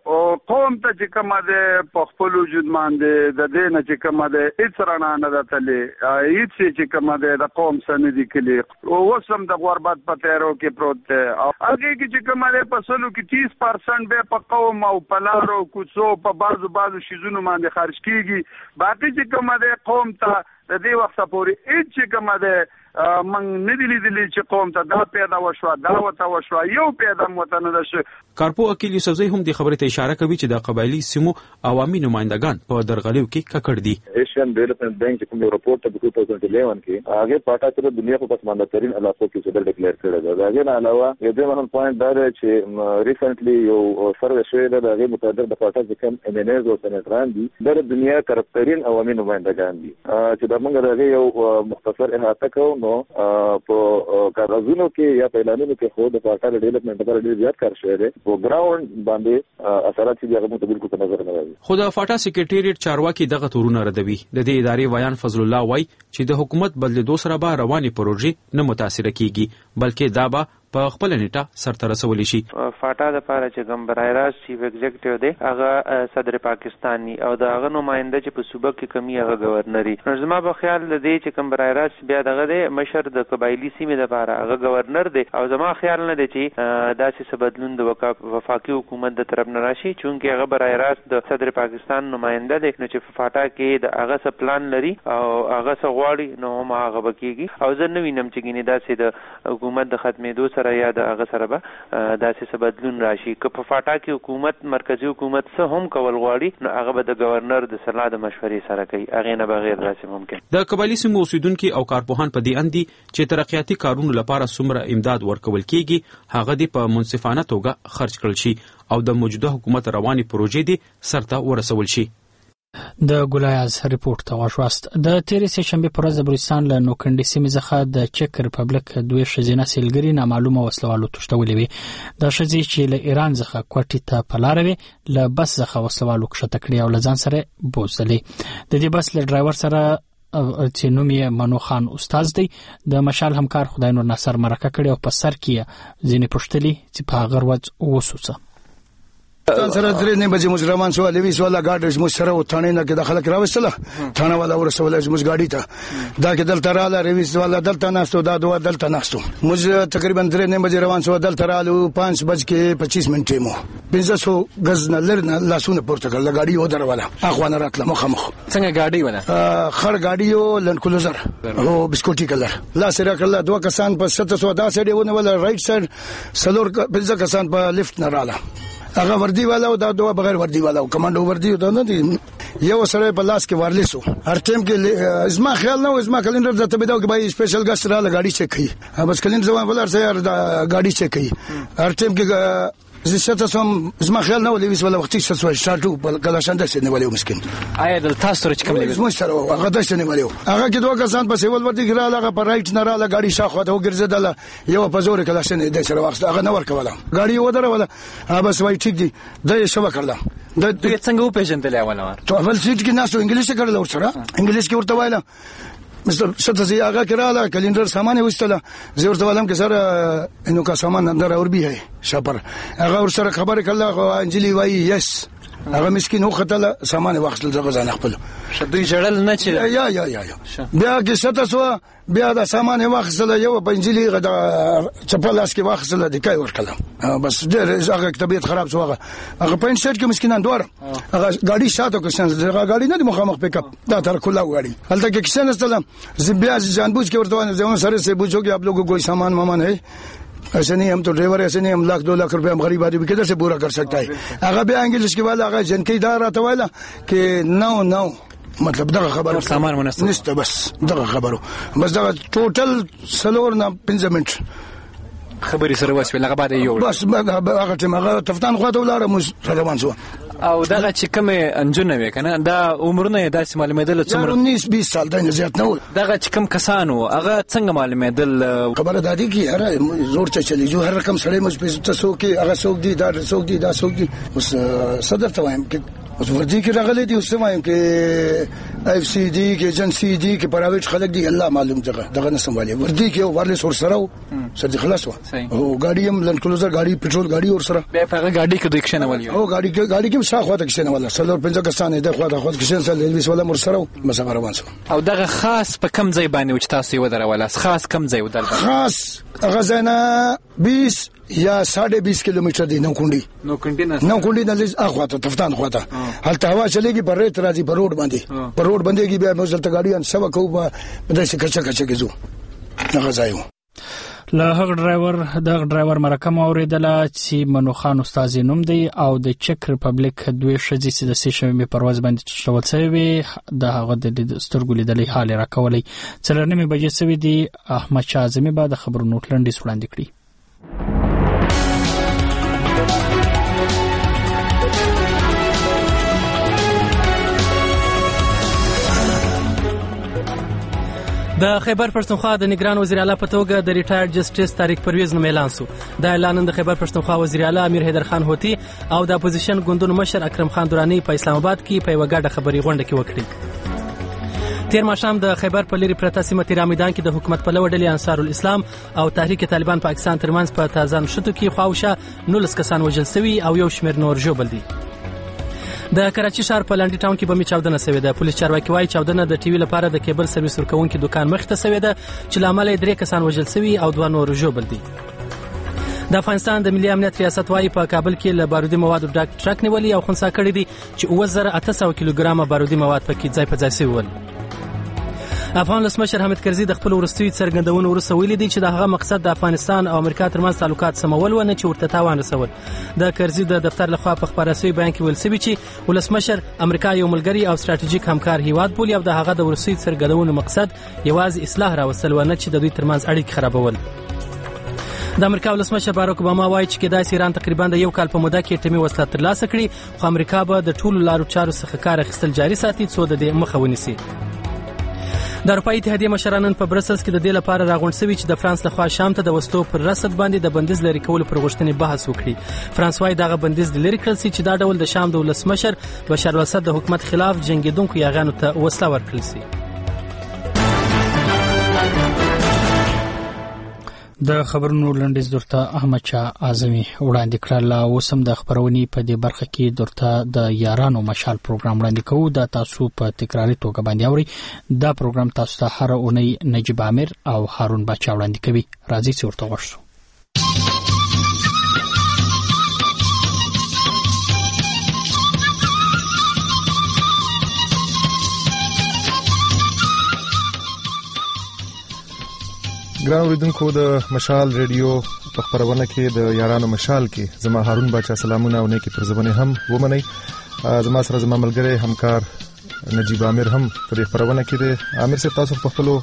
قوم ته چې کومه ده په خپل وجود باندې د دې نه چې کومه ده هیڅ رانه نه دتلې هیڅ چې کومه ده د قوم سن دي کلی او وسم د غربت په تیرو کې پروت ده او هغه کې چې کومه ده په سلو کې 30% به په قوم او پلارو کوڅو په بازو شیزونو باندې خرج کیږي باقي چې کومه ده قوم ته د دې وخت پورې هیڅ کومه ده موږ نه دي لیدلي چې قوم ته دا پیدا وشو دا وته وشو یو پیدا مته نه شي. کارپو اکیل یوسفزی هم د خبرې ته اشاره کوي چې د قبایلی سیمو عوامي نمائندگان په درغلیو کې ککړ دي. ایشین ډیولپمنٹ بینک چې کوم رپورټ ته 2011 کې هغه پاټا چې دنیا په پسمانده ترين علاقو کې څه ډیکلیئر کړی دی. دا نه علاوه یو د مهم پوینټ دا دی چې ریسنټلی یو سروې شوی دی د متعدد د پاټا چې کوم امنیز او سنټران دي د دنیا کرپټرین عوامي نمائندگان دي چې د موږ راغی یو مختصر احاطه کوو نو په کاغذونو کې یا په اعلانونو کې خو د پاټا ډیولپمنٹ لپاره ډیر زیات کار شوی دی. په ګراوند باندې اثرات چې هغه متبل کو په نظر نه راځي. خو د فاټا سکریټریټ چارواکي دغه تورونه ردوي. د دې ادارې ویان فضل الله وای چې د حکومت بدلیدو سره به رواني پروژې نه متاثر کیږي بلکې دا به په خپل نیټه سرته رسول شي. فاټا د پاره چې کوم برایراز چیف ایگزیکټیو دی هغه صدر پاکستاني او د هغه نماینده چې په صوبه کې کمی هغه گورنري. زما په خیال د دې چې کوم برایراز بیا دغه دی مشر د قبایلی سیمې د پاره هغه گورنر دی او زما خیال نه دی چې داسې څه بدلون د وفاقي حکومت د طرف نه راشي چونکه هغه برایراز د صدر پاکستان نماینده دی نو چې فاټا کې د هغه څه پلان لري او هغه څه غواړي نو هم هغه بکیږي او زه نه وینم چې ګینه داسې د حکومت د ختمېدو سره یا د هغه سره به داسې څه بدلون راشي. که په فاټا کې حکومت مرکزی حکومت څه هم کول غواړي نو هغه به د گورنر د صلاح د مشورې سره کوي هغه نه بغیر داسې ممکن. د قبایلی سیمو اوسیدونکو او کارپوهان په دې اندي چې ترقیاتي کارونو لپاره څومره امداد ورکول کیږي هغه د په منصفانه توګه خرج کړل شي او د موجوده حکومت رواني پروژې دي سرته ورسول شي. د ګلایاز ریپورت ته واښواست. د تیرې سهشنبه پر ورځ بلوچستان له نوکندي سیمې څخه د چک ریپبلیک دوه ښځینه سیلګري نامعلومه وسلوالو تښتولې وي. د ښځې چې له ایران څخه کوټې ته په لاره وي له بس څخه وسلوالو کښته کړي او له ځان سره بوځلې. د دې بس له ډرایور سره چې نوم یې منو خان استاد دی د مشال همکار خدای نور ناصر مرکه کړي او په سر کې ځینې پښتلي چې په هغه ورځ وسوسه تاسو سره درې نه بجې مجرمان سو علي وسوله گاډي مو سره وټانې نه کې داخله کراوستله ثانه والا ورسوله مو گاډي ته دا کې دلته رااله ریویس والا دلته ناستو دا دوه دلته ناستو مو تقریبا درې نه بجې روان سو دلته رااله 5:25 منټه مو 500 غز نه لرنه لاسونه پورته کړل گاډي و دروله اخوانه راتله مخمخ څنګه گاډي ولا خړ گاډي یو لند کلوزر او بسکوټي کلر لا سره کړل دوه کسان په 700 دا سړي ونه ولا رائټ ساید سلور 15 کسان په لیفت نه رااله هغه وردی والا او دا دوه بغیر وردی والا او کمانډو وردی دا نه دي یو سره په لاس کې وارلیسو هر ټیم کې ازما خیال نه ازما کلندر د تبداو کې بای سپیشل ګاست را لګاډي چک کړي بس کلندر ځوان ولر سره ګاډي چک کړي هر ټیم کې زه سم ازما خیال نه ولې وسوله وختي څه شاټو په کلاشنده څه نه ولې مسكين آیا د تاسو سره کوم لګي زموږ سره هغه دښته نه ولې هغه کې دوه کسان په سیول وردی ګرا لغه په رائټ نه را لګاډي شاخه ته وګرځیدله یو په زور کلاشنده د سره وخت هغه نه ورکوله گاډي ودره ولا بس وای ټیک دي د شو کړل د څنګه و پیژندل اول ته اول سیټ کې ناسو انګلیش کړل ورسره انګلیش کې ورته وایله مستر شتزي هغه کراله کلندر سامان وستله زه ورته ولم کې سره انو کا سامان اندر اور بھی ہے شپر هغه ورسره خبره کړل انجلی وای یس هغه مسكين هو خدله سامان واخل زغه ځان خپل شدوی جړل نه چې یا بیا کې ستاسو بیا دا سامان واخل یو بنجلی غدا چپلاس کې واخل د کای ورکله بس ډېر هغه طبيعت خراب شو هغه پاین سټ کې مسکینان دوار هغه گاډي شاته کې څنګه هغه گاډي نه مخامخ پک اپ دا تر کولا گاډي هلته کې کسان استلم زبیا جانبوج کې ورته ځوان سره سے पूछो कि आप लोगों को कोई सामान मामान है ऐसे नहीं हम तो ड्राइवर ऐसे नहीं हम लाख 2 लाख रुपए हम गरीब आदमी किधर से पूरा कर सकता है هغه بیا انګلیش کې والا هغه جنکی دار راته وایلا کې نو مطلب دغه خبره سامان مناسب نشته بس دغه خبره بس دغه ټوټل سلور نه 15 منټ خبري سره واسوي لغه بعد یو بس هغه چې هغه تفتان خواته ولاره مو روان شو او دغه چې کوم انجونه وکنه دا عمرونه داسې معلومېدل څومره 19-20 سال دا نه زیات نه و دغه چې کوم کسانو هغه څنګه معلومېدل خبره دادی کی هر زور ته چلی جو هر رقم سره مج په تاسو کې هغه څوک دي دا څوک دي دا څوک دي اوس صدر ته وایم کې اوس ورته کې راغلي دي اوس وایم کې اف سی ډي کې ایجنسی دي کې پرایویټ خلک دي الله معلوم دغه نه سموالي ورته کې ورله سور سره سره خلاص و او ګاډي هم لند کلوزر ګاډي پټرول ګاډي ور سره به هغه ګاډي کې دوی کښنه ولي او ګاډي کې شاخ واته کښنه ولا سلور 15 کسان د خواته خود کښنه سره لويس ولا مر سره مسافر روان شو او دغه خاص په کم ځای باندې چې تاسو یې ودرول خاص کم ځای ودرول خاص هغه ځنه 20 یا 20.5 کیلومتر دی نو کونډي نه لږ اخواته تفتان خواته هلته هوا چلےږي پر ریت راځي پر روډ باندې بیا موزل ته ګاډي ان سبا کو په داسې کچا کېزو غځای و. له هغه ډرایور مرکه مو اوریدله چې منوخان استاد نوم دی او د چک ریپبلیک دوی شذې چې د سیشنبه پرواز باندې شول سوي د هغه د سترګو لیدلې حال راکولې څلورنیمه بجې سوي دی. احمد شاه اعظمي بعد خبر نوټ لنډیس وړاندې کړی. د خیبر پښتونخوا د نگران وزیر اعلی په توګه د ریټایر جسټس طارق پرویز نوم اعلان شو. دا اعلان د خیبر پښتونخوا وزیر اعلی امیر حیدر خان هوتی او د اپوزیشن ګوندونو مشر اکرم خان درانی په اسلام آباد کې په یوه ګډه خبري غونډه کې وکړه. تیر ماښام د خیبر په لری پرته سیمه تیر میدان کې د حکومت په لور ډلې انصار الاسلام او تحریک طالبان پاکستان ترمنځ په تازه نشټو کې خواوشه 19 کسان وژل شوي او یو شمېر نور ژوبل دي. د کراچي ښار په لانډي ټاون کې بمي چاودنه شوې ده. پولیس چارواکي وايي چاودنه د ټي وي لپاره د کیبل سرویس ورکوونکي دکان مخ ته شوې ده چې لامل یې 3 کسان وژل شوي او 2 نور ژوبل دي. د افغانستان د ملي امنیت ریاست وايي په کابل کې له بارودي موادو ډک ټرک نیولي او خنثی کړي دي چې 2800 کیلوګرامه بارودي مواد پکې ځای په ځای شوي ول. افغان ولسمشر حامد کرزي د خپل ورستوي څرګندونو وروسته ویلي دي چې د هغه مقصد د افغانستان او امریکا ترمنځ تعلقات سمول ونه چې ورته تاوان رسول. د کرزي د دفتر لخوا په خبره شوی بیان کې ویل شوی چې ولسمشر امریکا یو ملګری او ستراتیژیک همکار هیواد بولي او د هغه د ورستوي څرګندونو مقصد یوازې اصلاح راوستل ونه چې د دوی ترمنځ اړیکې خرابول. د امریکا ولسمشر باراک اوباما وايي چې کېدای شي ایران تقریبا د 1 کال په موده کې ټیمي وسله ترلاسه کړي خو امریکا به د ټولو لارو چارو څخه کار اخیستل جاري ساتي څو د دې مخه ونیسي. د اروپایي اتحادیې مشرانو په برسلز کې د دې لپاره راغونډ شوي چې د فرانس لخوا شام ته د وسلو پر رسد باندې د بندیز لري کولو پر غوښتنې بحث وکړي. فرانس وايي دغه بندیز د لري کړل شي چې دا ډول د شام د ولسمشر بشار الاسد د حکومت خلاف جنگیدونکو یاغانو ته وسله ورکړل شي. د خبرونو لنډیز درته احمد شاه اعظمي وړاندې کړل. اوسم د خبرونې په دې برخه کې درته د یارانو مشال پروګرام وړاندې کوو. دا تاسو په تکراري توګه باندې اوري. دا پروګرام تاسو ته هر اونۍ نجیب عامر او هارون بچا وړاندې کوي. راځي چې ورته وښو. ګران اوریدونکو د مشال ریډیو په خبرونه کې د یارانو مشال کې زما هارون بچا سلامونه او نیکی پر زبانه هم ومني. زما سره زما ملګری همکار نجیب عامر هم په خبرونه کې د عامر سے تاسو په خپل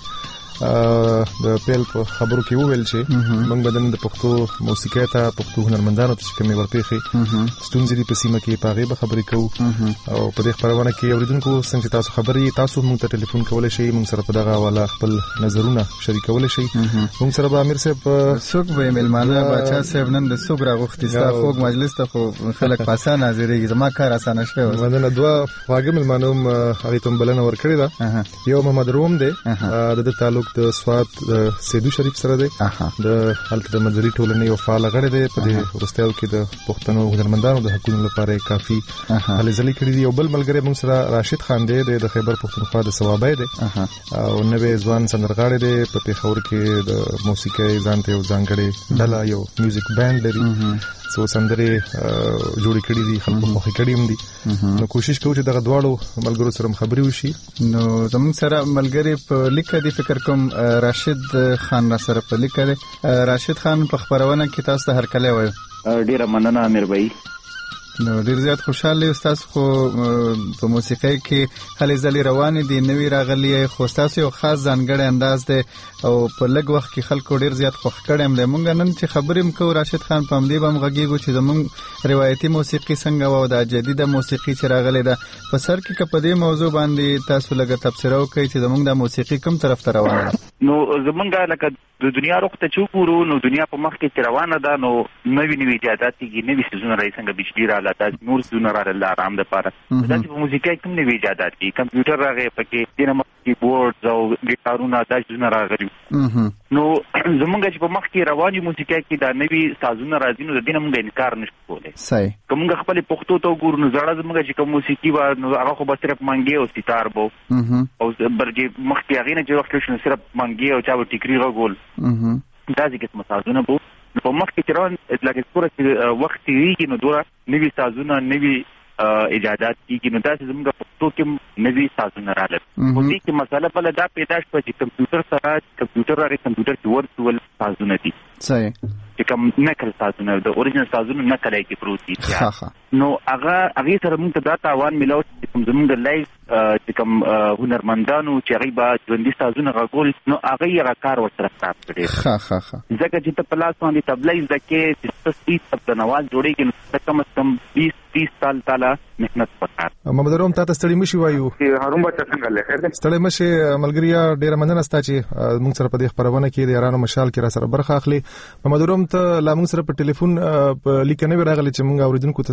د پیل په خبرو کې وویل چې موږ بدن د پښتو موسیقۍ ته پښتو هنرمندانو ته کومې ورپېخي ستونزې دي په سیمه کې پاغه به خبرې کوو او په دې خبرونه کې اوریدونکو څنګه تاسو خبرې تاسو موږ ته ټلیفون کولای شئ. موږ سره په دغه حواله خپل نظرونه شریکولای شئ. موږ سره به امیر صاحب څوک به ملمانه بچا صاحب نن د څوک راغوښتي ستا خوږ مجلس ته خو خلک پاسانه حاضرېږي. زما کار اسانه شوی و. مننه. دوه خواږه ملمانو هغه ته بلنه ورکړې ده. یو محمد روم دی د تعلق د سواد د سیدو شریف سره دی. د حالت د مدري ټولنې او فعال غړی دی. په دې ورستیاو کې د پښتنو هنرمندانو د حقوقو لپاره کافي هلې ځلې کړې دي. او بل ملګری موږ سره راشد خان دی د خیبر پښتونخوا د ثوابای دی او نوې ځوان سندرغاړی دی. په پیښور کې د موسیقۍ ځانته یو ځانګړی ډله یو میوزیک بانډ لري. څو سندرې جوړې کړې دي خلکو مخې کړې هم دي. نو کوشش کوو چې دغه دواړو ملګرو سره خبرې وشي. نو زموږ سره ملګری په لیکه دی فکر کوم راشد خان را سره په لیکه دی. راشد خان په خبرونه کې تاسو ته هرکلی وایو. ډیره مننه امیر بھائی. نو ډیر زیات خوشاله یو. خو په موسیقۍ کې هلې ځلې روانې دي نوې راغلي خو تاسو یو خاص ځانګړی انداز دی او په لږ وخت کې خلکو ډیر زیات خوښ کړی هم دی. موږ نن چې خبرې هم کوو راشد خان په همدې به هم غږیږو چې زموږ روایتي موسیقي څنګه وه او د جدیده موسیقي چې راغلې ده په سر کې که په دې موضوع باندې تاسو لږه تبصره وکړئ چې زموږ د موسیقي کوم طرف ته روانه ده. نو زمونږ لکه د دنیا رخ ته چې وګورو نو دنیا په مخ کې روانه ده. نو نوې ایجادات کېږي نوې څیزونه راځي څنګه بجلی راغله داسې نور څیزونه راغله آرام دپاره. داسې په موسیقۍ کوم نوې ایجادات دي. کمپیوټر راغی پکې دې نه مخکې کیبورډز او ګیټارونه دا څیزونه راغلي. نو زمونږ چې په مخ کې رواني موسیقۍ کې دا نوې سازونه راځي نو د دې نه موږ انکار نشو کولی. صحیح. که موږ خپلې پښتو ته وګورو نو زړه زموږ چې کوم موسیقي وه نو هغه خو به صرف منګې او ستار به او بلکې مخکې هغې نه چې وخت شو نو صرف منګې او چا به ټیکري غږول داسې قسمه سازونه به نو په مخکې چې روان لکه څومره چې وخت تېرېږي نو دومره نوي سازونه نوي ایجادات کیږي نو دا زموږ پښتو کې نوي سازونه راغلل خو دې کې مسله بل دا پیدا شوه چې کمپیوټر کې ورچوال سازونه دي صحیح چې کوم نقل سازونه د اوریجنل سازونه نقل کې پروت دي نو هغه سره موږ ته دا تاوان ملو چې کوم زموږ د لایف چې کوم هنرمندانو چې هغه با ژوندۍ سازونه غوول نو هغه یې کار ورسره ستاپ کړي ځکه چې ته په لاس باندې تبلیغ ځکه چې ستاسو د نواز جوړیږي نو کم از کم 20-30 سال تعالی محنت وکړ. محمد روم تاسو ستړي مشي وایو. هارون بچا څنګه لخر؟ ستړي مشي ملګریا ډیره مننه ستاسو چې موږ سره په دې خبرونه کې د یارانو مشال کې را سره برخه اخلي. محمد روم ته لا موږ سره په ټلیفون لیکنه راغلی چې موږ اوریدونکو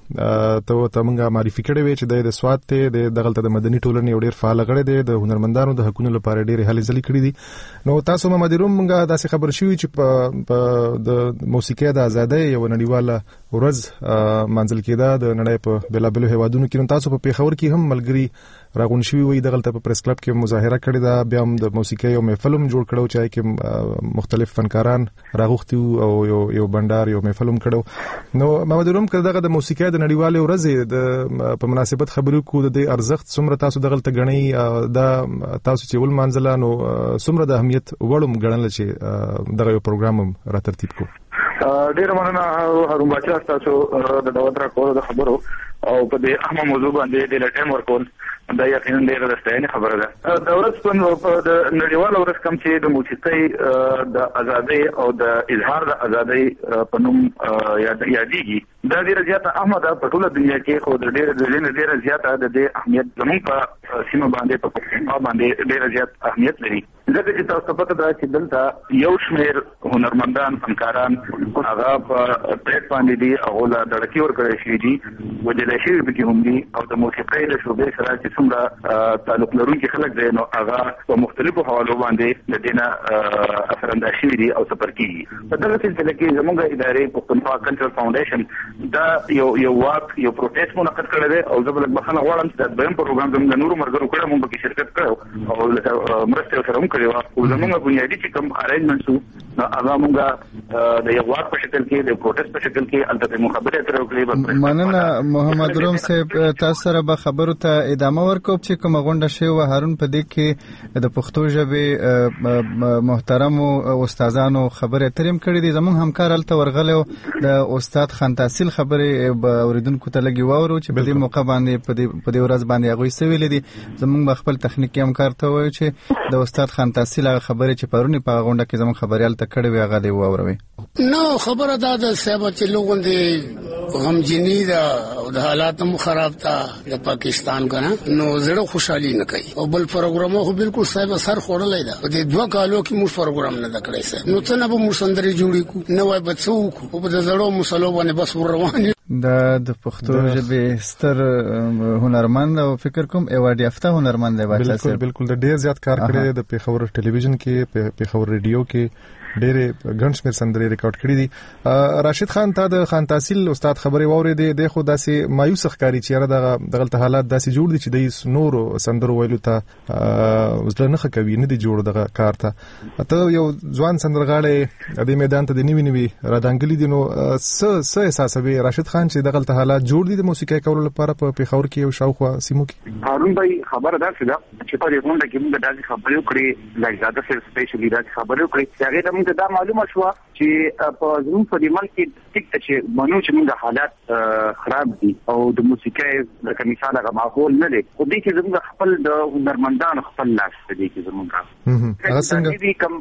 ته موږ معرفي کړې وې چې د سواد ته د دغلت د مدني ټولنې ډیر فعال غړي دي د هنرمندانو د حقوقو لپاره ډیر هلې ځلې کړې دي. نو تاسو محمد روم موږ داسې خبر شوې چې په د موسیقي د ازادۍ یو نړیواله ورځ منځل کېده د نړۍ په بلابلو هیوادونو کې. تاسو په پیښور کې هم ملګری راغون شوی وي دغلت په پریس کلب کې مظاهره کړې ده بیا هم د موسیقي یو محفل هم جوړ کړو چې کې مختلف فنکاران راغوختي او یو بندر یو محفل هم کړو. نو محمد روم کړه د موسیقي د نړیوالې ورځ په مناسبت خبرو کو د ارزښت څومره تاسو دغلت غنئ دا تاسو چې ول منځله نو څومره د اهمیت وړم غنل چې دغه یو پروګرام را ترتیب کو. ډیر مننه هارون بچا تاسو د دعوت را کول د خبرو او په دې اهم موضوع باندې د ټیم ورکول دا یقینا ډیره د ستاینې خبره ده. د ورځ په د نړیوال ورځ کوم چې د موسیقۍ د ازادۍ او د اظهار د ازادۍ په نوم یادېږي دا ډیره زیاته اهمیت په ټوله دنیا کې خو د ډیره زیاته د دې اهمیت زموږ په سیمه باندې په پښتونخوا باندې ډیره زیات اهمیت لري ځکه چې تاسو پته ده چې دلته یو شمېر هنرمندان فنکاران هغه په پلیټ باندې دي او له دړکې ورکړی شوي دي وجلی شوي پکې هم دي او د موسیقۍ له شعبې سره چې څومره تعلق لرونکي خلک دی نو هغه په مختلفو حوالو باندې د دې نه اثرانداز شوي دي او سفر کېږي. په دغه سلسله کې زموږ ادارې پښتونخوا کلچرل فاونډیشن دا یو واک یو پروټیسټ منعقد کړی دی او زه به لږ بخښنه غواړم چې دا دویم پروګرام زموږ د نورو ملګرو کړی موږ پکې شرکت کړی او لکه مرسته سره هم کړې وه خو زموږ بنیادي چې کوم ارینجمنټس وو هغه موږ د یو واک په شکل کې د پروټیسټ په شکل کې هلته مو خبرې اترې وکړې. مننه محمد روم صاحب تاسو سره به خبرو ته ادامه ورکوم چې کومه غونډه شوې وه هارون په دې کې د پښتو ژبې محترمو استادانو خبرې اترې هم کړې دي. زموږ همکار هلته ورغلی د استاد خان تحصیل خبرې به اوریدونکو ته لږې واورو چې په دې موقع باندې په دې ورځ باندې هغوی څه ویلي دي. زموږ به خپل تخنیکي همکار ته ووایو چې د استاد خان تحصیل هغه خبرې چې پرونی په غونډه کې زموږ خبریال ته کړې وي هغه دې واوروي. نو خبره دا ده صاحب چې لوګون دي غمجنی دا او د حالات هم خراب تا د پاکستان کنه نو زړه خوشحالي نه کوي او بل پروګرامو خو بالکل صاحب سر خورلای دا د دوه کالو کې موږ پروګرام نه کړی صاحب نو څنګه به موږ سندري جوړی کو نو وای بچو کو په زړه مسلو باندې بس ور روان د پښتو ژبې ستر هنرمند او فکر کوم ایوارډ یافته هنرمند دی. بالکل د ډیر زیات کار کړی د پیښور ټلویزیون کې پیښور ریډیو کې ډېر ګڼ شمېر سندرې ریکارډ کړې دي. راشد خان ته د خان تحصیل استاد خبرې واورېدې د خو داسې مایوس ښکاري چې یاره دغلته حالات داسې جوړ دي چې د نورو سندرو ویلو ته زړه نه ښه کوي نه دي جوړ دغه کار ته یو ځوان سندرغاړی دې میدان ته د نوي رادانګلي دي نو څه احساسوي راشد خان چې دغلته حالات جوړ دي د موسیقۍ کولو لپاره په پیښور کې او شاوخوا سیمو کې؟ هارون بھائی خبره دا ده چې په دې غونډه کې موږ داسې خبرې وکړې لکه زیاده سره سپیشلی داسې خبرې وکړې چې هغې ته دا معلومه شوه چې په زموږ په دې ملک کې ټیک ته چې منو چې موږ حالات خراب دي او د موسیقۍ لکه مثال هغه ماحول نه دی خو دې کې زموږ خپل د هنرمندانو خپل لاس دی کې زموږ هغه څنګه کوم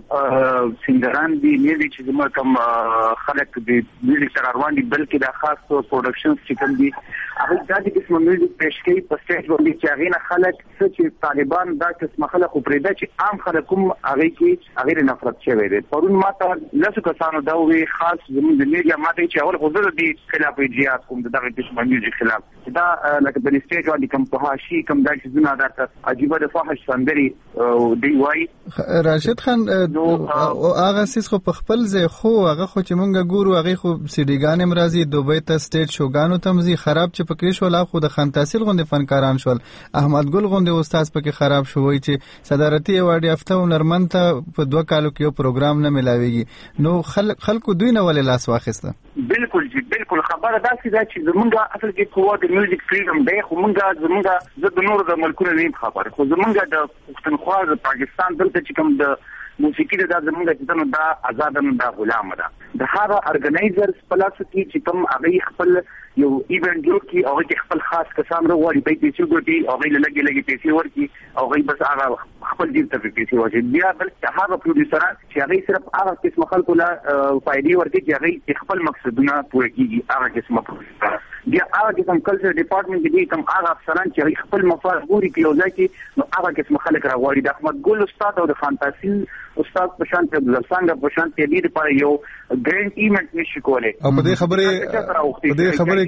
سینګران دي نه دي چې زموږ کوم خلک د میوزیک سره روان دي بلکې د خاص پروډکشنز چې کوم دي هغه د دې قسم میوزیک پېښ کوي په سټیج باندې چې هغه نه خلک چې طالبان دا قسم خلک خو پرېدا چې عام خلک هم هغه کې هغه نفرت شوی دی. پرون ماته لاسو کسانو دا وی خاص زموږ د میډیا ماته چې اول خو زه د خلاف ایجاد کوم دغه قسم میوزیک خلاف دا لکه په سټیج باندې کوم فحاشي کوم دا چې زونه دا عجیبه د فحش سندري دی وای. راشد خان هغه سیس خو په خپل ځای خو هغه خو چې مونږ ګورو هغه خو سیډیګان امرازي دوبۍ ته سټیج شوګانو تمزي خراب چې پکې شو لا خو د خان تحصیل غونډه فنکاران شول احمد ګل غونډه استاد پکې خراب شو وای چې صدارتي ایوارډ یافته هنرمند ته په 2 کالو کې یو پروګرام نه ملاويږي. نو خلکو دوی نه ولې لاس واخیسته؟ بالکل جی بالکل خبره دا چې زمونږ اصل کې قوه د میوزیک فریډم دی، خو زه د نورو د ملکونو نیم خبر، خو زمونږ د پښتونخوا د پاکستان دلته چې کوم د موسیقي د زمونږ چې دا آزاد نه دا غلام ده د هغه ارګنایزرز پلاس کې چې کوم هغه خپل یو ایونت جوړ کی او هغه خپل خاص کسان راوړي په دې چې ګوتي او هغه لګي پیسې ورکي او هغه بس هغه خپل دې ته پیسې ورکي بیا بل هغه پروډوسران چې هغه صرف هغه قسم خلکو لا فائدې ورکي چې هغه خپل مقصدونه پوره کیږي، هغه قسم پروډوسر بیا هغه قسم کلچر ډپارټمنټ کې کوم هغه افسران چې خپل مفاد ګوري کې او ځکه نو هغه قسم خلک راوړي د احمد ګل استاد او د فانتاسي استاد په شان ته د څنګه په شان ته دې لپاره یو ګرینډ ایونت نشي کولای. او په دې خبره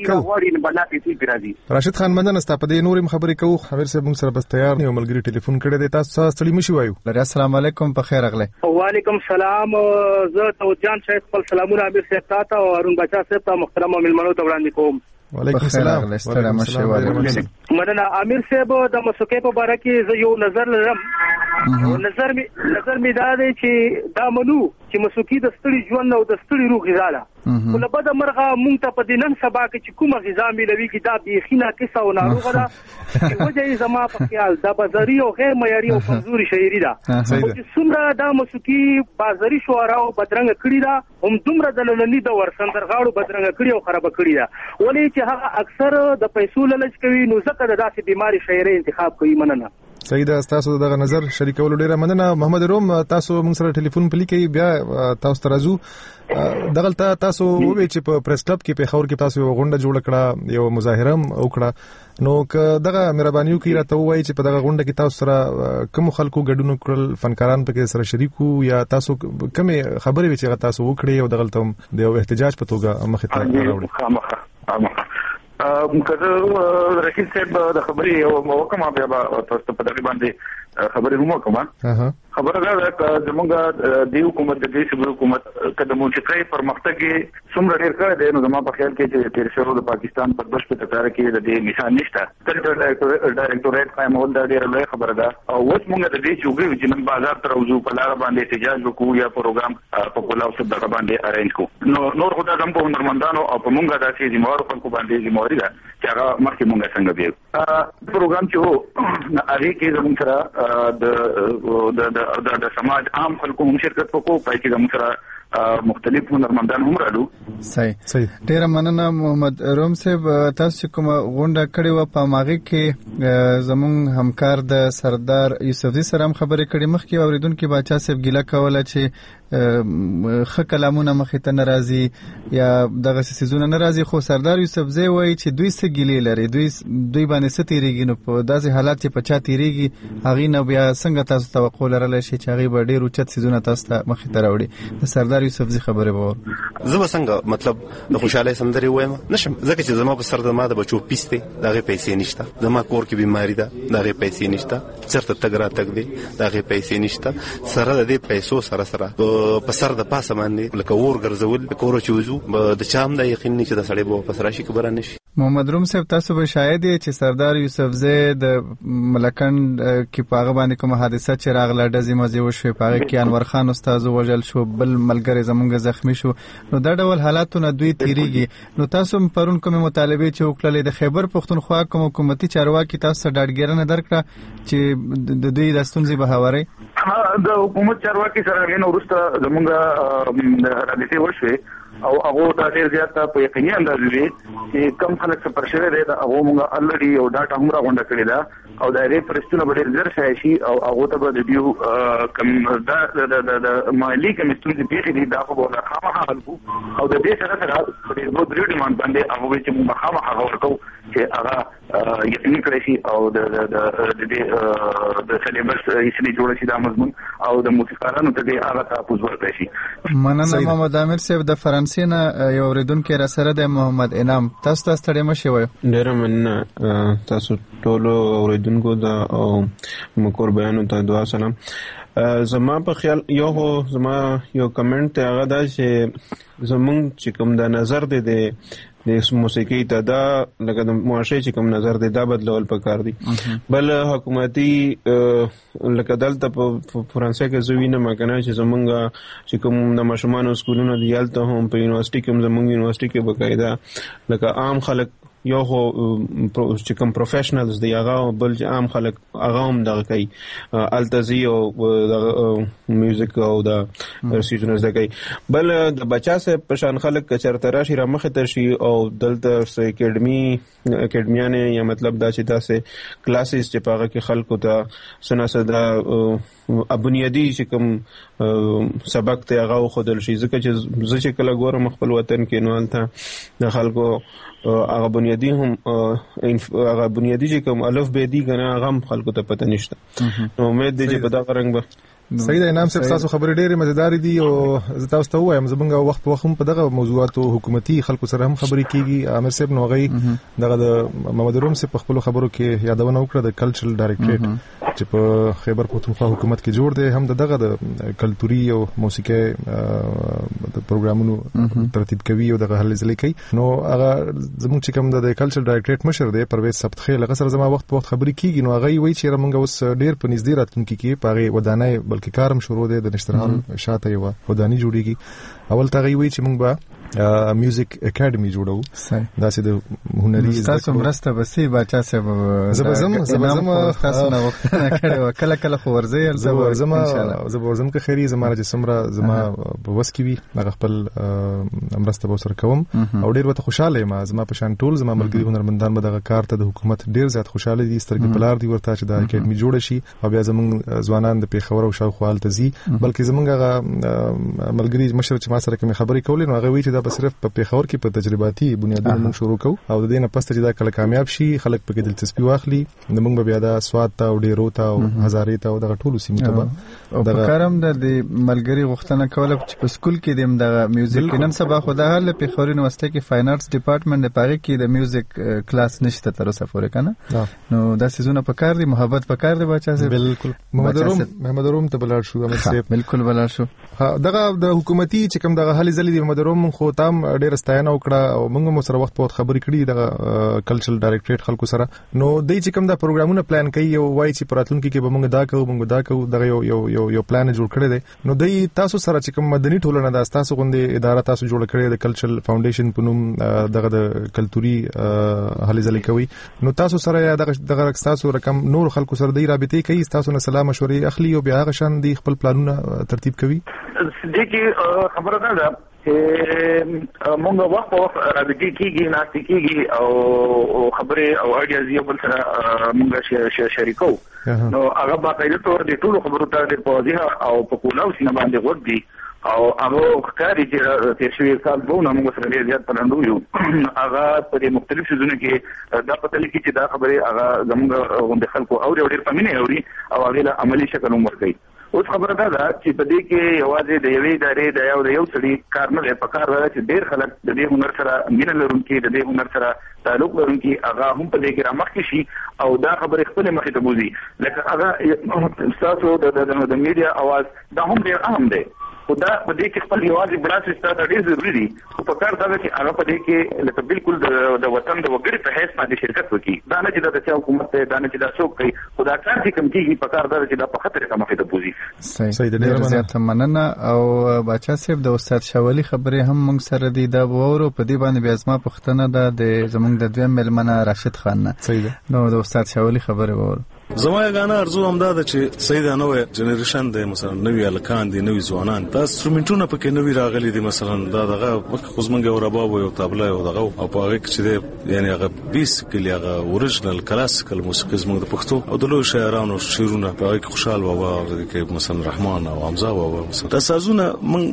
کوو راشد خان مندن است په دې نورم خبرې کوو. خبر صاحب موږ سره بس تیار نه یو ملګری ټلیفون کړی دی، تاسو ستړي مشي وایو. السلام علیکم، په خیر اغله. وعلیکم السلام، زه توجان شایخ خپل سلامونه امیر صاحب ته او هارون بچا صاحب ته محترم ملمنو ته وړاندې کوم. وعلیکم السلام. مننه امیر صاحب، د موسیقۍ په اړه کې زه یو نظر لرم. نظر می دا دی چې دا منو چې موسیقي د ستړي ژوند او د ستړي روح غذا ده، خو له بده مرغه مونږ ته په دې نن سبا کې چې کومه غذا ملوي کې دا بیخي ناقصه او ناروغه ده چې وجه یې زما په خیال دا بازاري او غیر معیاري او کمزوري شاعري ده. خو چې څومره دا موسیقي بازاري شعرا او بدرنګ کړي ده، هم دومره د ننني دور سندرغاړو بدرنګ کړي او خراب کړي ده، ولې چې هغه اکثر د پیسو لالچ کوي، نو ځکه د داسې بیماری شاعري انتخاب کوي. مننه. صحیح ده، تاسو دغه نظر شریکولو ډیره مننه. محمد روم، تاسو موږ سره ټلیفون پلی کوي، بیا تاسو ترازو دغلته تاسو وی چې په پریس کلب کې په خور کې تاسو یو غونډه جوړ کړه، یو مظاهره وکړه، نو که دغه مهرباني وکړي راته وایي چې په دغه غونډه کې تاسو سره کوم خلکو ګډون کړل، فنکاران پکې سره شریکو، یا تاسو کومه خبرې وی چې تاسو وکړي او دغلته د یو احتجاج په توګه مخې ته راوړي؟ کله رشید صاحب د خبرې او موقعه بیا تاسو په دغه باندې خبرې هم کومه. خبره دا ده چې زمونږ د حکومت د دې صوبې حکومت کله موسیقي پرمختګ څومره ډیر کړی دی، نو زما په خیال کې چې تیر شهر د پاکستان په بشپړ تکرار کې د دې نشان نشته. کلچر ډایریکټوریټ قائمول دا ډیره لوی خبره ده، او اوس موږ د دې چوغې چې من بازار تر وځو په لار باندې احتجاج وکړو یا پروګرام په کولاو سره دغه باندې ارینج کو، نور خدای زموږ په هنرمندانو او په موږ داسې ذمہوار خلکو باندې ذمہواری ده چې هغه مخکې موږ څنګه بیو پروګرام چې وو هغه کې زموږ سره د سماج عام خلکو هم شرکت وکړو، پای کې زموږ سره مختلف هنرمندان هم رالو. صحیح، ډیره مننه محمد روم صاحب. تاسو کوم غونډه کړې و په ماغي کې زموږ همکار د سردار یوسفزي سره هم خبرې کړې، مخکې اوریدونکو بچا صاحب ګیله کوله چې خه کلامونه مخې ته ناراضي یا دغه سيزونه ناراضي، خو سردار یوسفزي وایي چې دوی څه ګیلې لري، دوی باندې څه تیریږي، نو په داسې حالات چې په چا تیریږي هغه نه بیا څنګه تاسو توقع لرلی شي چې هغه به ډیر اوچت سيزونه تاسو ته مخې ته راوړي. د سردار یوسفزي خبره به زه څنګه مطلب د خوشاله سندري وایم نشم، ځکه چې زما په سر د ما د بچو پیسته دغه پیسې نشته، زما کور کې بیماری ده دغه پیسې نشته، چرته تګ را تګ دی دغه پیسې نشته، سره د دې پیسو سره په سر د پاسه باندې لکه ور ګرځول کور چوزو د چام د یقین نه چې د سړی په پس راشي کبره نشي. محمد روم صاحب، تاسو به شاید چې سردار یوسفزي د ملکند کې پاغه باندې کوم حادثه چې راغله ډزې مزي وشوي، پاغه کې انور خان استاد وژل شو، بل ملګری زمونږ زخمی شو، نو دا ډول حالاتونه دوی تیریږي. نو تاسو پرون کوم مطالبه چې وکړلې د خیبر پښتونخوا کوم حکومتي چارواکي تاسو ډاډګرنه درکړه چې د دوی د ستونزې به هواري؟ د حکومت چارواکي سره غوښتنه ورسته زمونږ د حادثه وشوي او هغه دا ډیر زیات په یقیني انداز وی چې کم خلک څه پرشره دي دا هغه موږ الریډي یو ډاټا هم راغونډه کړی دا او دا ری پرستونه به ډیر زر شي او هغه ته به دیو کم دا د مالی کمیټې د پیښې دي دا په وړاندې خامخا حلو او د دې سره سره په دې وو درې ډیماند باندې هغه چې موږ خامخا ورکو چې هغه یقیني کړی شي او د سلیبس یې جوړ شي دا مضمون او د موسیقارانو ته دې هغه تاسو ورکړي شي. مننه محمد امیر صاحب. د فرانسې نه یو اوریدونکو را سره د محمد انعام، تاسو ستړي مشي وایو. ډیره مننه تاسو ټول اوریدونکو دا او مکور بیان ته دعا سلام. زما په خیال زما یو کمنټ هغه دا چې زمونږ چې کوم د نظر دی د د موسیقي ته دا لکه د معاشري چې کوم نظر دی دا بدلول پکار دي. بل حکومتي لکه دلته په فرانسې کې زوینه مکنه چې زمونږ چې کوم د ماشومان سکولونو دی یالته هم په یونیورسيټي کې زمونږ یونیورسيټي کې بقاعده لکه عام خلک یو خو چې کوم پروفیشنلز دی هغه بل چې عام خلک هغه هم دغه کوي التزی او د میوزیک او د سیزنز د کوي. بل د بچا سه پشان خلک چرته راشي را مخ ته شي او دلته اکیډمیانه یا مطلب دا چې تاسو کلاسز چې پاغه کې خلکو ته سنا صدا بنیادی چې کوم سبق ته هغه خودل شي ځکه چې زه چې کله ګورم خپل وطن کې نو ته د خلکو هغه بنیادی هم هغه بنیادی چې کوم الف به دي کنه هغه خلکو ته پته نشته. نو امید دي چې په دا رنګ به صحیح ده. انعام صاحب تاسو خبرې ډېرې مزیدار دي او زه تاسو ته وایم زمونږ وخت هم په دغه موضوعاتو حکومتي خلکو سره هم خبرې کیږي. عامر صاحب نو غي دغه د محمد روم صاحب په خپل خبرو کې یادونه وکړه د کلچرل ډایریکټریټ چې په خیبر پختونخوا حکومت کې جوړ دی هم دغه د کلتوري او موسیقي د پروګرامونو ترتیب کوي او دغه هلې ځلې کوي. نو هغه زموږ چې کوم د کلچرل ډایریکټریټ مشر دی پرویز سبتخیل هغه سره زما وخت خبرې کیږي. نو هغه وایي چې موږ اوس ډېر په نږدې راتلونکي کې پاره ودانۍ بلکې کارم شروع دی د نشترحال شاته یو ودانی جوړیږي. اول تا غوي چې موږ به میوزیک اکیډمي جوړو دا چې د هنري تاسو مرسته بسې بچا صاحب زبرزم تاسو نو وخت کړو کله کله خو ورځي زبرزم که خیری زماره چې سمره زما په وس کې وي هغه خپل مرسته به سره کوم او ډیر وته خوشاله ما زما په شان ټول زما ملګری هنرمندان به دغه کار ته د حکومت ډیر زیات خوشاله دي سترګې پلار دي ورته چې د اکیډمي جوړ شي او بیا زمونږ ځوانان د پیښور او شاوخوا التزي بلکې زمونږ ملګری مشر چې ما سره کوم خبرې کولې نو هغه وی چې دا صرف په پیښور کې په تجرباتي بنیادونو موږ شروع کوو او د دې نه پسته چې دا کله کامیاب شي خلک پکې دلچسپي واخلي نو موږ بیا دا سواد ته او ډیرو ته او هزارې ته او دغه ټولو سیمو ته او په کارم د ملګری غوښتنه کوله چې په سکول کې د دغه میوزیک نن سبا خو د هر پیښور یونیورسيټي کې فاین آرټس ډپارټمنټ د پاره کې د میوزیک کلاس نشته تر اوسه پورې کنه نو دا سيزونه په کار دي محبت په کار دي بچا سي بالکل محمد روم ته بلار شو بالکل بلار شو دغه د حکومتي چې کوم دغه حل ځلې د محمد روم خو تام ډېر ستاینه وکړه او موږ مو سره وخت په خبرې کړې د کلچرل ډایریکټریټ خلکو سره نو دوی چې کوم دا پروګرامونه پلان کوي او وایي چې پراتلونکو کې به موږ دا کوو دغه یو پلان جوړ کړی دی نو دوی تاسو سره چې کوم مدني ټولنه ده تاسو غونډه اداره تاسو جوړ کړی د کلچرل فاونډیشن په نوم دغه د کلتوري هلې ځلې کوي نو تاسو سره دغه تاسو رقم نور خلکو سره د رابطې کوي تاسو نه سلام مشورې اخلي او بیا هغه شان دی خپل پلانونه ترتیب کوي دې کې خبره ده مونږ وخت رابطې کیږي ناشتي کیږي او خبره او اړیاز یو بل سره مونږ شریکو نو هغه باقاعده تور د ټولو خبرو ته د پوزیه او په کولاو سینه باندې ور دي او هغه کاری چې تیر شوی کال وو نو موږ سره ډیر زیات پلانډو یو هغه په مختلف شوزونه کې دا پته لګی چې دا خبره هغه زموږ غونډه خلکو او ډیر پمینه اوري او هغه له عملی شکل عمر کوي اوس خبره ده چې په دې کې یوازې د یوې ادارې د یو سړي کار نه په کار راځي چې ډیر خلک د دې هنر سره مینه لرونکي د دې هنر سره تعلق لرونکي هغه هم په دې کې رامخ شي او دا خبره خپل مخې ته بوزي لکه هغه تاسو د میډیا आवाज دا هم ډیر اهم دی خدا په دې کې خپل یوازې بلاس ستاسو ډیر ضروری دي او په کار دا چې هغه په دې کې لکه بالکل د وطن د وګړي په حیث باندې شرکت وکړي دا نه چې د حکومت ته دا نه چې دا څوک کوي خدا کار چې کوم کیږي په کار دا چې دا په خطر کې مخې ته بوزي صحیح د ډیر زیات مننه او بچا صاحب د استاد شاولی خبرې هم موږ سره دي دا وورو په دې باندې بیا اسما پښتنه ده د زمونږ د دویم ملمنه راشد خان نه نو د استاد شاولی خبرې وورو زما یګانه ارزو هم دا چې سید نوې جنریشن د مثلا نوې الکان دي نوې ځوانان دا انسټرومنټونه پکې نوې راغلي دي مثلا دا دغه خصمنګ او رباب او طبله او دغه او په هغه کې چې یعنی هغه بیسیکلی هغه اوريجنل کلاسیکل موسیقي زموږ د پښتو او د لوی شاعرانو شعرونه په هغه کې خوشحال و کې مثلا رحمان او حمزه و مثلا تاسو من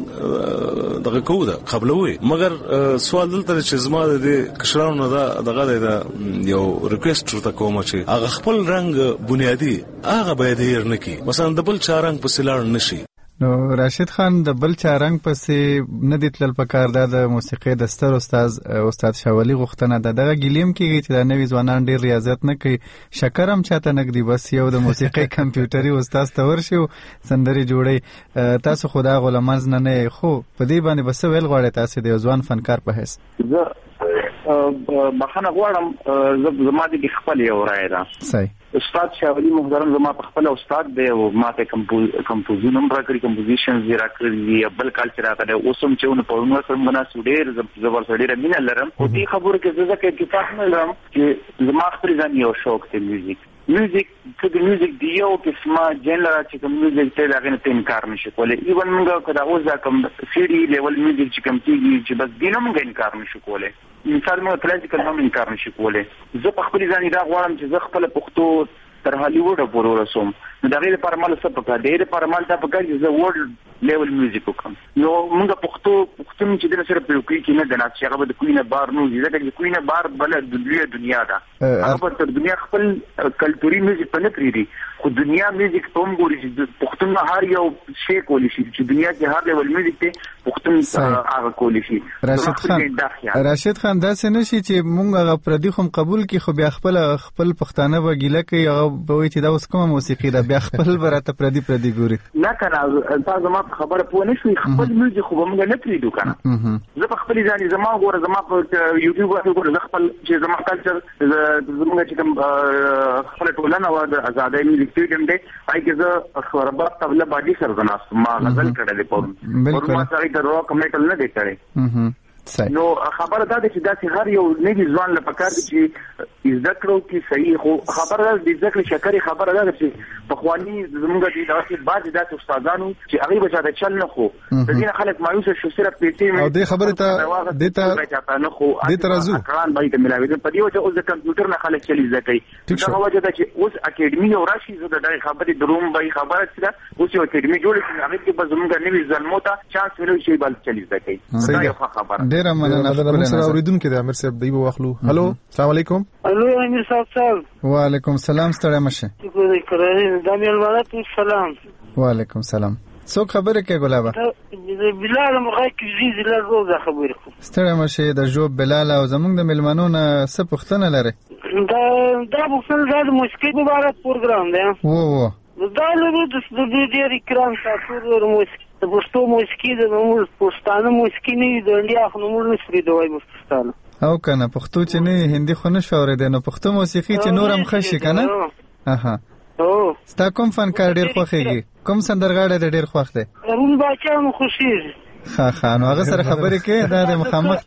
دغه کوو دا قبلوي مګر سوال دلته چې زما د کشرانو دغه یو ریکوست ورته کوم چې هغه خپل رنگ بنیادی هغه باید هیر نکي مثلا د بل چارنګ په سلار نشي نو راشد خان د بل چارنګ پسې نه دي تل پکار د موسیقي د ستر استاد شاولی غوښتنه دغه ګلیم کېږي چې د نوې ځوانان ډیر ریاضت نه کوي شکرم چاته نګدي بس یو د موسیقي کمپیوټري استاد تور شو سندري جوړي تاسو خدا غلمز نه خو په دې باندې بس ویل غواړي تاسو د ځوان فنکار په هیڅ بخنه غواړم زما د خپل یو رائے ده. صحیح استاد شاه ولی محترم زما په خپل استاد دی او ماته کمپوزیشن هم راکړي کمپوزیشن زیرا کړی بل کال چې راغله اوسم چې ونه په نو سم غنا سډیر زبر سډیر مين لرم او دې خبره کې زه کې اتفاق نه لرم چې زما خپل ځان یو شوق دی میوزیک د میوزیک دی یو قسمه جنرال چې کوم میوزیک ته دغه نه انکار نشي کولای ایون موږ کدا اوس دا کوم سیری لیول میوزیک چې کوم کیږي چې بس دینه موږ انکار نشو کولای مثال موږ کلاسیکل هم انکار نشي کولای. زه په خپل ځان دا غواړم چې زه خپل پښتو تر هالیوډ پورې ورسوم نو دا غیر پرمال څه پکې دی د پرمال ته پکې چې زه ورلد لیول میوزیک وکم نو موږ پښتون چې د سره په کې نه د ناڅ هغه د کوینه بار نو دي ځکه چې کوینه بار بل د دنیا ده هغه تر دنیا خپل کلتوري میوزیک په نه پریدي خو دنیا میوزیک په موږ ورې چې پښتون هر یو شی کولی شي چې دنیا کې هر لیول میوزیک ته پښتون هغه کولی شي. راشد خان دا څه نشي چې موږ هغه پردي خو قبول کی خو بیا خپل پښتانه وګیله کوي هغه به وي چې دا اوس کومه موسیقي ده بیا خپل براته پردي ګوري نه کنه تاسو ما خبره پوه نه شوي خپل میوزیک خو موږ نه پریدو کنه زه په خپل ځان زما ګوره زما په یوټیوب باندې ګوره خپل چې زما کلچر زموږ چې کوم خپل ټولنه او د ازادۍ میوزیک ټیم دی هغه کې زه خبره تبله باندې سره زناست ما غزل کړل په ما سره د روک میټل نه دی کړی نو خبره دا ده چې دا هر یو نوی ځوان له پکار دي چې زده کړو کې صحیح خو خبره ده د ذکر شکرې خبره ده چې په خواني زموږ د داسې بعض د استادانو چې هغه بچا د چل نه خو د دې خلک مایوس شو سره پیټي او د خبره ته د ته نه خو د ترازو کاران باندې ملاوي په دې وجه اوس د کمپیوټر نه خلک چلی زکای دا وجه ده چې اوس اکیډمي او راشي زه د خبرې دروم به خبره چې اوس یو اکیډمي جوړ شي هغه کې به زموږ نوی ځلمو ته چانس ورو شي بل چلی زکای دا یو خبره ډیره مننه موږ سره اوریدونکو د امیر صاحب دی واخلو. هالو السلام علیکم. الو امیر صاحب وعلیکم السلام ستړی مشه. شکر کرای دامیل وعلیکم السلام. وعلیکم السلام. څوک خبره کوي ګلابه؟ بلال مغاک زیز لا روزه خبره کوم. ستړی مشه د جوب بلال او زمونږ د ملمنو نه څه پوښتنه لري؟ دا پوښتنه د موسیقي مبارک پروګرام دی. وو دا له د دې کرام تاسو موسیقي د پښتو موسیقي د موږ پښتانه موسیقي نه د انډیا خو موږ نشو دوی پښتانه او کنه پښتو چې نه هندي خو نه شو اورېدل نو پښتو موسیقي چې نورم خشي کنه اها او ستا کوم فنکار ډیر خوښيږي کوم سندرغاړی د ډیر خوښ دی روم باچا مو خوشیږي ها نو هغه سره خبرې کې دا مخامخ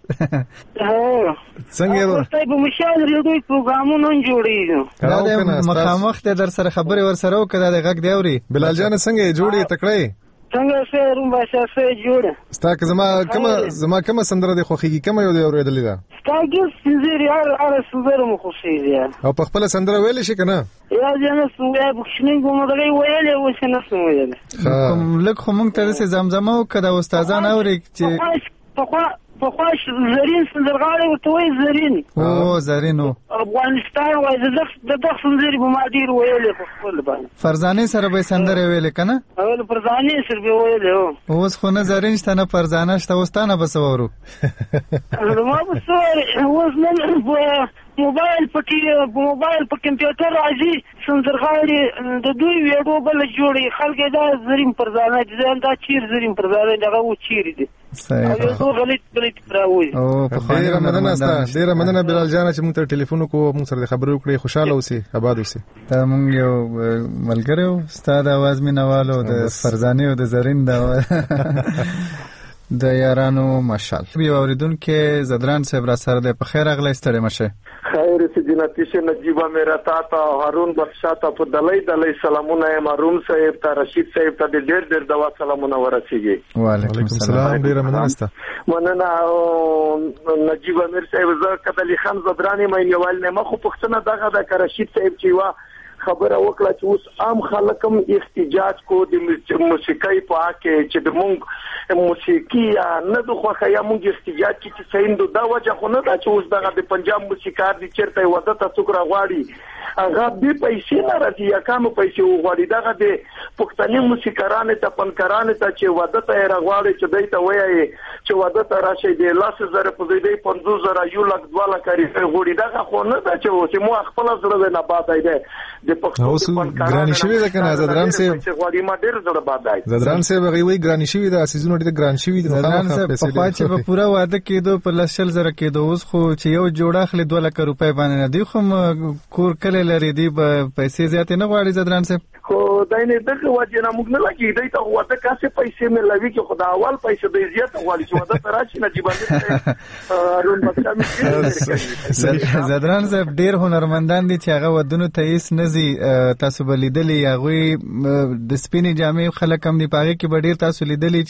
څنګه ورته په مشال ریډیو پروګرامونه جوړیږي دا د مخامخ ته در سره خبرې ور سره وکړه د غږ دی اوري بلال جان څنګه جوړې تکړه څنګه سره روم باچا سره جوړه ستا که زما کومه سندره دی خوښيږي کومه یو دی اورېدلې ده ستاګر سندري هر سندره مو خوښيږي او په خپل سندره ویل شي کنه یا جنا سویا بخښنې کوم دغه ویلې و څه نه سویل کوم لک خو مونږ ته د زمزمه او کده استادان اوري چې په خوښ زرین سندرغاړي ورته وایي زرین او زرینو افغانستان وایي د دغه سندري په ما ډیر ویلې په خپل باندې فرزانه سره به سندره ویلې کنه او فرزانه سره به ویلې اوس خو نه زرین شته نه فرزانه شته وستانه بسورو ما بسور اوس نه موبایل په کمپیوټر راځي سندرغاړي د دوی ویډیو بل جوړي خلک دا زرین فرزانه دي دا چیر زرین فرزانه دغه و چیر دي صحیح او غلط راوي او په خاطر ډیره مننه بلال جان چې موږ ته ټلیفون کوو موږ سره خبرې وکړې خوشاله اوسئ آباد اوسئ دا موږ یو ملګری استاد आवाज مینوالو د فرزانه او د زرین دا د یارانو مشال بیا اوریدونکو زدران صاحب را سره د په خیر اغلی ستړي مشه خیر سي جنتی شه نجيبه میرا تا هارون بخشا ته په دلای سلامونه مروم صاحب ته رشید صاحب ته ډېر دوا سلامونه ورسیږي وعلیکم السلام ډېر مننه نجيبه میر صاحب زه کدلی خان زدرانی مې نیول نه مخ پښتنه دغه د رشید صاحب چې وا خبره وکړه چې اوس عام خلکم احتجاج کو د موسیقي په اړه چې د مونږ موسیقي نه د خوخه یا مونږ احتجاج چې څنګه دا وجه خو نه دا چې اوس دغه د پنجاب موسیقار دي چیرته وده ته څوک راغواړي هغه به پیسې نه راځي یا کوم پیسې وغواړي دغه د پښتني موسیقارانو ته فنکارانو ته چې وده ته راغواړي چې دوی ته وایي چې واده ته راشي د 1,00,000 په ځای 50,000 یو لک 2 لک غوړي دا خو نه ده چې مو خپل زړه نه باد دی د پښتو فنکارانو ګرانی شوی ده کنه زدران سه چې غوړي ما ډیر زړه باد دی زدران سه وی ګرانی شوی ده سيزونه ډیر ګران شوی ده زدران سه په پاتې په پورا واده کېدو په 1,00,000 کېدو اوس خو چې یو جوړه خلی 2 لک روپۍ باندې نه دی خو کور کله لري دی پیسې زیات نه غواړي زدران سه خو دای نه دغه وجه نه موږ نه لګي دی ته واده کاسه پیسې مې لوي چې خدای اول پیسې د زیات غواړي چې واده تراشي نه جیبانه رون بچا زدران صاحب ډیر هنرمندان دي چې هغه ودونو ته هیڅ نزي تاسو بلیدلی هغه د سپینې جامې خلک هم دی پاره کې ډیر تاسو لیدلی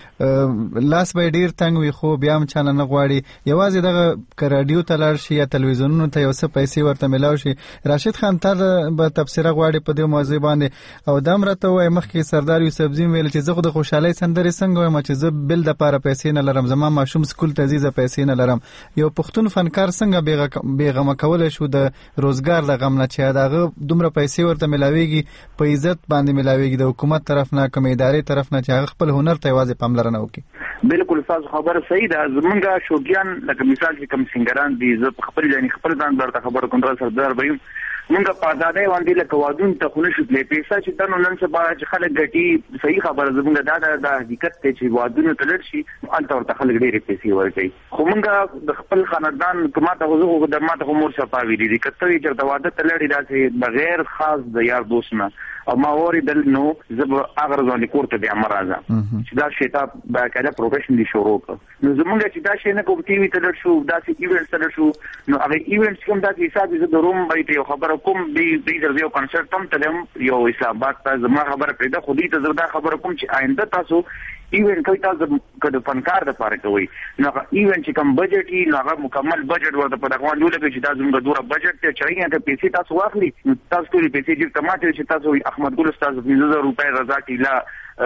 چې لاس به ډیر تنگ وي خو بیا هم چانه نه غواړي یوازې دغه رادیو ته لاړ شي یا تلویزیونونو ته یو څه پیسې ورته ملاو شي راشد خان تر به تفسیر غواړي په دې موضوع باندې او دام راته وای مخکې سردار یوسف زین ویل چې زه خو د خوشحالۍ سندرې څنګه وایم چې زه بل د پاره پیسې نه لرم زما ماشوم سکول ته ځي پیسې نه لرم یو پښتون فنکار څنګه بیغمه کول شو د روزګار د غم نه چې داغه دومره پیسې ورته ملاويږي په عزت باندې ملاويږي د حکومت طرف نه کوم ادارې طرف نه چې هغه خپل هنر ته واځي پاملرنه وکړي بالکل تاسو خبره صحیح ده زمونږه شوګیان لکه مثال چې کوم سنگران دي زه خپل ځای خپل ځان درته خبره کوم سردار ویم مونږه په آزادۍ باندې لکه وادون ته خونه شو پلی پیسې چې تنو نن سبا چې خلک ګټي صحیح خبره زمونږه دا حقیقت ته چې وادون ته لړ شي انت ورته خلک ډېرې پیسې ورکړي خو مونږه د خپل خاندان کماته غوږ د ماته مور صفاوي دي کته چې د واده ته لړې داسې بغیر خاص د یار دوست نه او ما اوریدل نو زب اگر ځان کوړه بیا مرزه چې دا شیطان باقاعده پروفیشنلی شروع کړ نو زمونږ چې دا شی نه کوم ټي وي ته لړ شو داسې ایونټس ته لړ شو نو هغه ایونټس کوم داسې حساب زه د روم باندې یو خبره کوم دی یو کنسرت هم تلم یو اسلام آباد ته زما خبره پیدا خو دې ته زه دا خبره کوم چې آینده تاسو ایونت کوي تاسو کله فنکار د پاره کوي نو ایونت چې کوم بجټ نو هغه مکمل بجټ ورته په دغه ډول کې چې تاسو موږ دوره بجټ ته چایي ته پیسې تاسو واخلي تاسو ټول پیسې چې تماته چې تاسو احمد ګل استاد 2000 روپے رضا ټیلا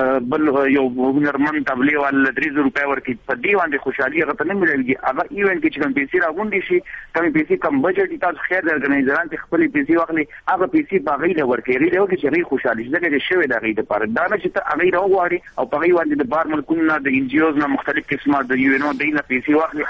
بل یو هنرمند تبلیغ ول 300 روپے ورکی په دی باندې خوشحالي هغه ته نه ملایږي هغه ایونت کې چې کوم پیسې راغونډي شي کوم پیسې کم بجټ تاسو خیر درګنایزران ته خپل پیسې واخلي هغه پیسې باغې له ورکې لري او چې غي خوشحالي ځکه چې شوی د غي د پاره دا نه چې ته هغه راوغواړي او په غي باندې د بار ملکونه د انجیوز نه مختلف قسمه د یو نو دینه پیسې واخلي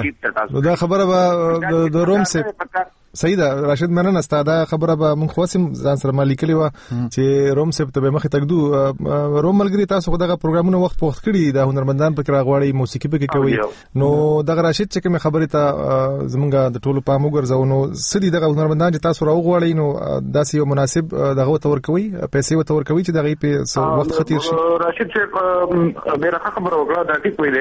هغه دا خبره به د روم سه صحیح ده راشد مننه ستاده خبره به مونږ خواسم ځان سره مالیکلی و چې روم سپ ته به مخه تګدو روم ملګری تاسو دغه پروګرامونه وخت پوښت کړی د هنرمندان په کړه غواړي موسیقي په کې کوي نو دغه راشد چې کوم خبره ته زمونږ د ټولو پام وګرځاو نو سړي دغه هنرمندان چې تاسو راو غواړي نو داسې یو مناسب دغه تور کوي پیسې وتور کوي چې دغه په وخت خطیر شي راشد چې ډیره خبره وکړه دا ټیک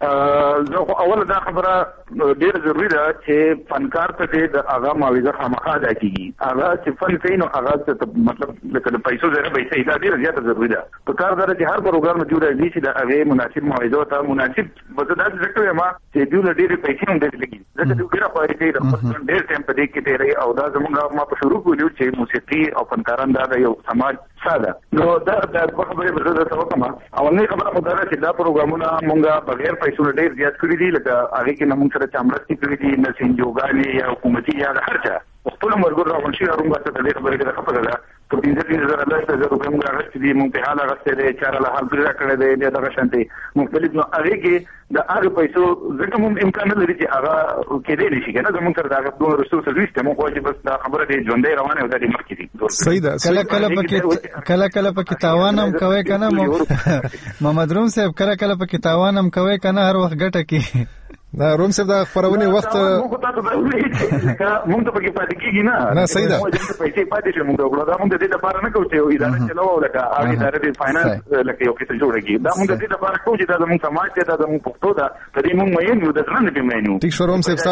ویلې زه اول دا خبره ډیره ضروری ده چې فنکار ته د اغا معاوضه خامخا ادا کیږي هغه چې فن کوي نو هغه مطلب لکه پیسو زره پیسې دا ډیره زیاته ضروری ده په کار دره چې هر پروګرام جوړ دی چې دا هغه مناسب معاوضه ته مناسب وزداد ځکه ما چې دوی ډیره پیسې هم درلګي ځکه دوی ډیره پاره کوي د ډیر ټیم په دې کې تیرې او دا زموږ ما په شروع کولیو چې موسیقي او فنکاران دا یو سماج ساده نو دا خبره به زه تاسو ته اولنې خبره مو دا چې دا پروګرامونه مونږه بغیر پیسو ډیر زیات کړی دي لکه هغه کې موږ سره چامرستي کړی دي نه سنجوګانې یا حکومتي یا هر څه خپل مرګ راوړل شي هغه ته د دې خبرې د خبره ده په 15,000 روپۍ موږ راغستې دي موږ په حال راغستې دي چاره له حال پرې راکړې دي دغه شانتي مختلف نو هغه کې د هغه پیسو ځکه موږ امکان لري چې هغه کېدې شي کنه زموږ تر دغه ټول رسول سرویس ته موږ واجب بس دا خبره دي ژوندۍ روانه او د دې مخکې دي صحیح ده کله پکې تاوانم کوي کنه محمد روم صاحب کله پکې تاوانم کوي کنه هر وخت ګټه کې دا روم صاحب دا خبرونه وخت موږ ته دا وایي چې موږ ته پکې پاتې کیږي نه صحیح ده موږ ته پیسې پاتې شي موږ دا موږ د دې لپاره نه کوو چې اداره چلو لکه هغه اداره د فاینانس لکه یو کیسه جوړیږي دا موږ د دې لپاره کوو چې دا موږ سماج ته دا موږ پښتو دا د دې موږ مې نو د ځان دې مې نو ټیک شو روم صاحب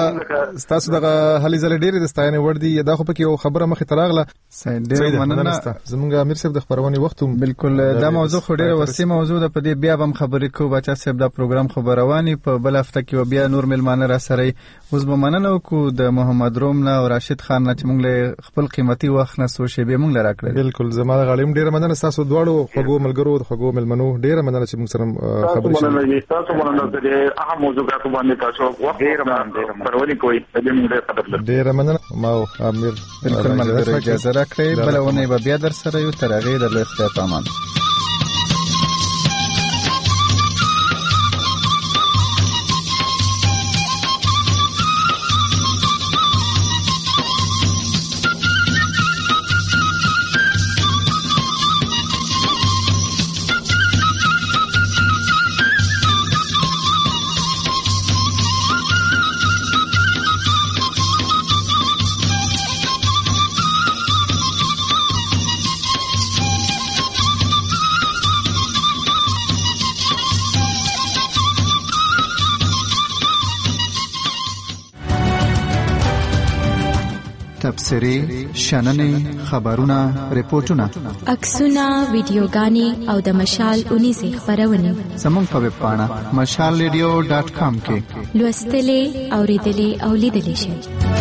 تاسو دغه هلي زل ډېر د ستاینې ور دي دا خو پکې یو خبره مخې تراغله ډېر مننه زمونږ امیر صاحب د خبرونه وخت بالکل دا موضوع خو ډېر وسیع موضوع ده په دې بیا هم خبرې کوو بچا صاحب دا پروګرام خبروانی په بل هفته کې بیا نور معنی را سره اوس به مننه وکړو د محمد روم نه او راشد خان نه چې موږ له خپل قیمتي وخت نه سوچې به موږ لرا کړل بالکل زما غالم ډیره مننه تاسو دواړو خو ملګرو خو ملمنو ډیره مننه چې موږ سره خبرې شوې تاسو مننه چې اهم موضوعات باندې تاسو وخت ډیره مننه پرونی کوئی دې موږ قدر لرو ډیره مننه ما امیر بالکل ملګری اجازه راکړئ بلونه به بیا در سره یو تر هغه د لوی خدای پامان تبصرې شننې خبرونه ریپورتونه عکسونه ویډیوګانې او د مشال 19 خبرونه زموږ په ویب پاڼه mashalradio.com کې لوستلې اوریدلې او لیدلې شئ.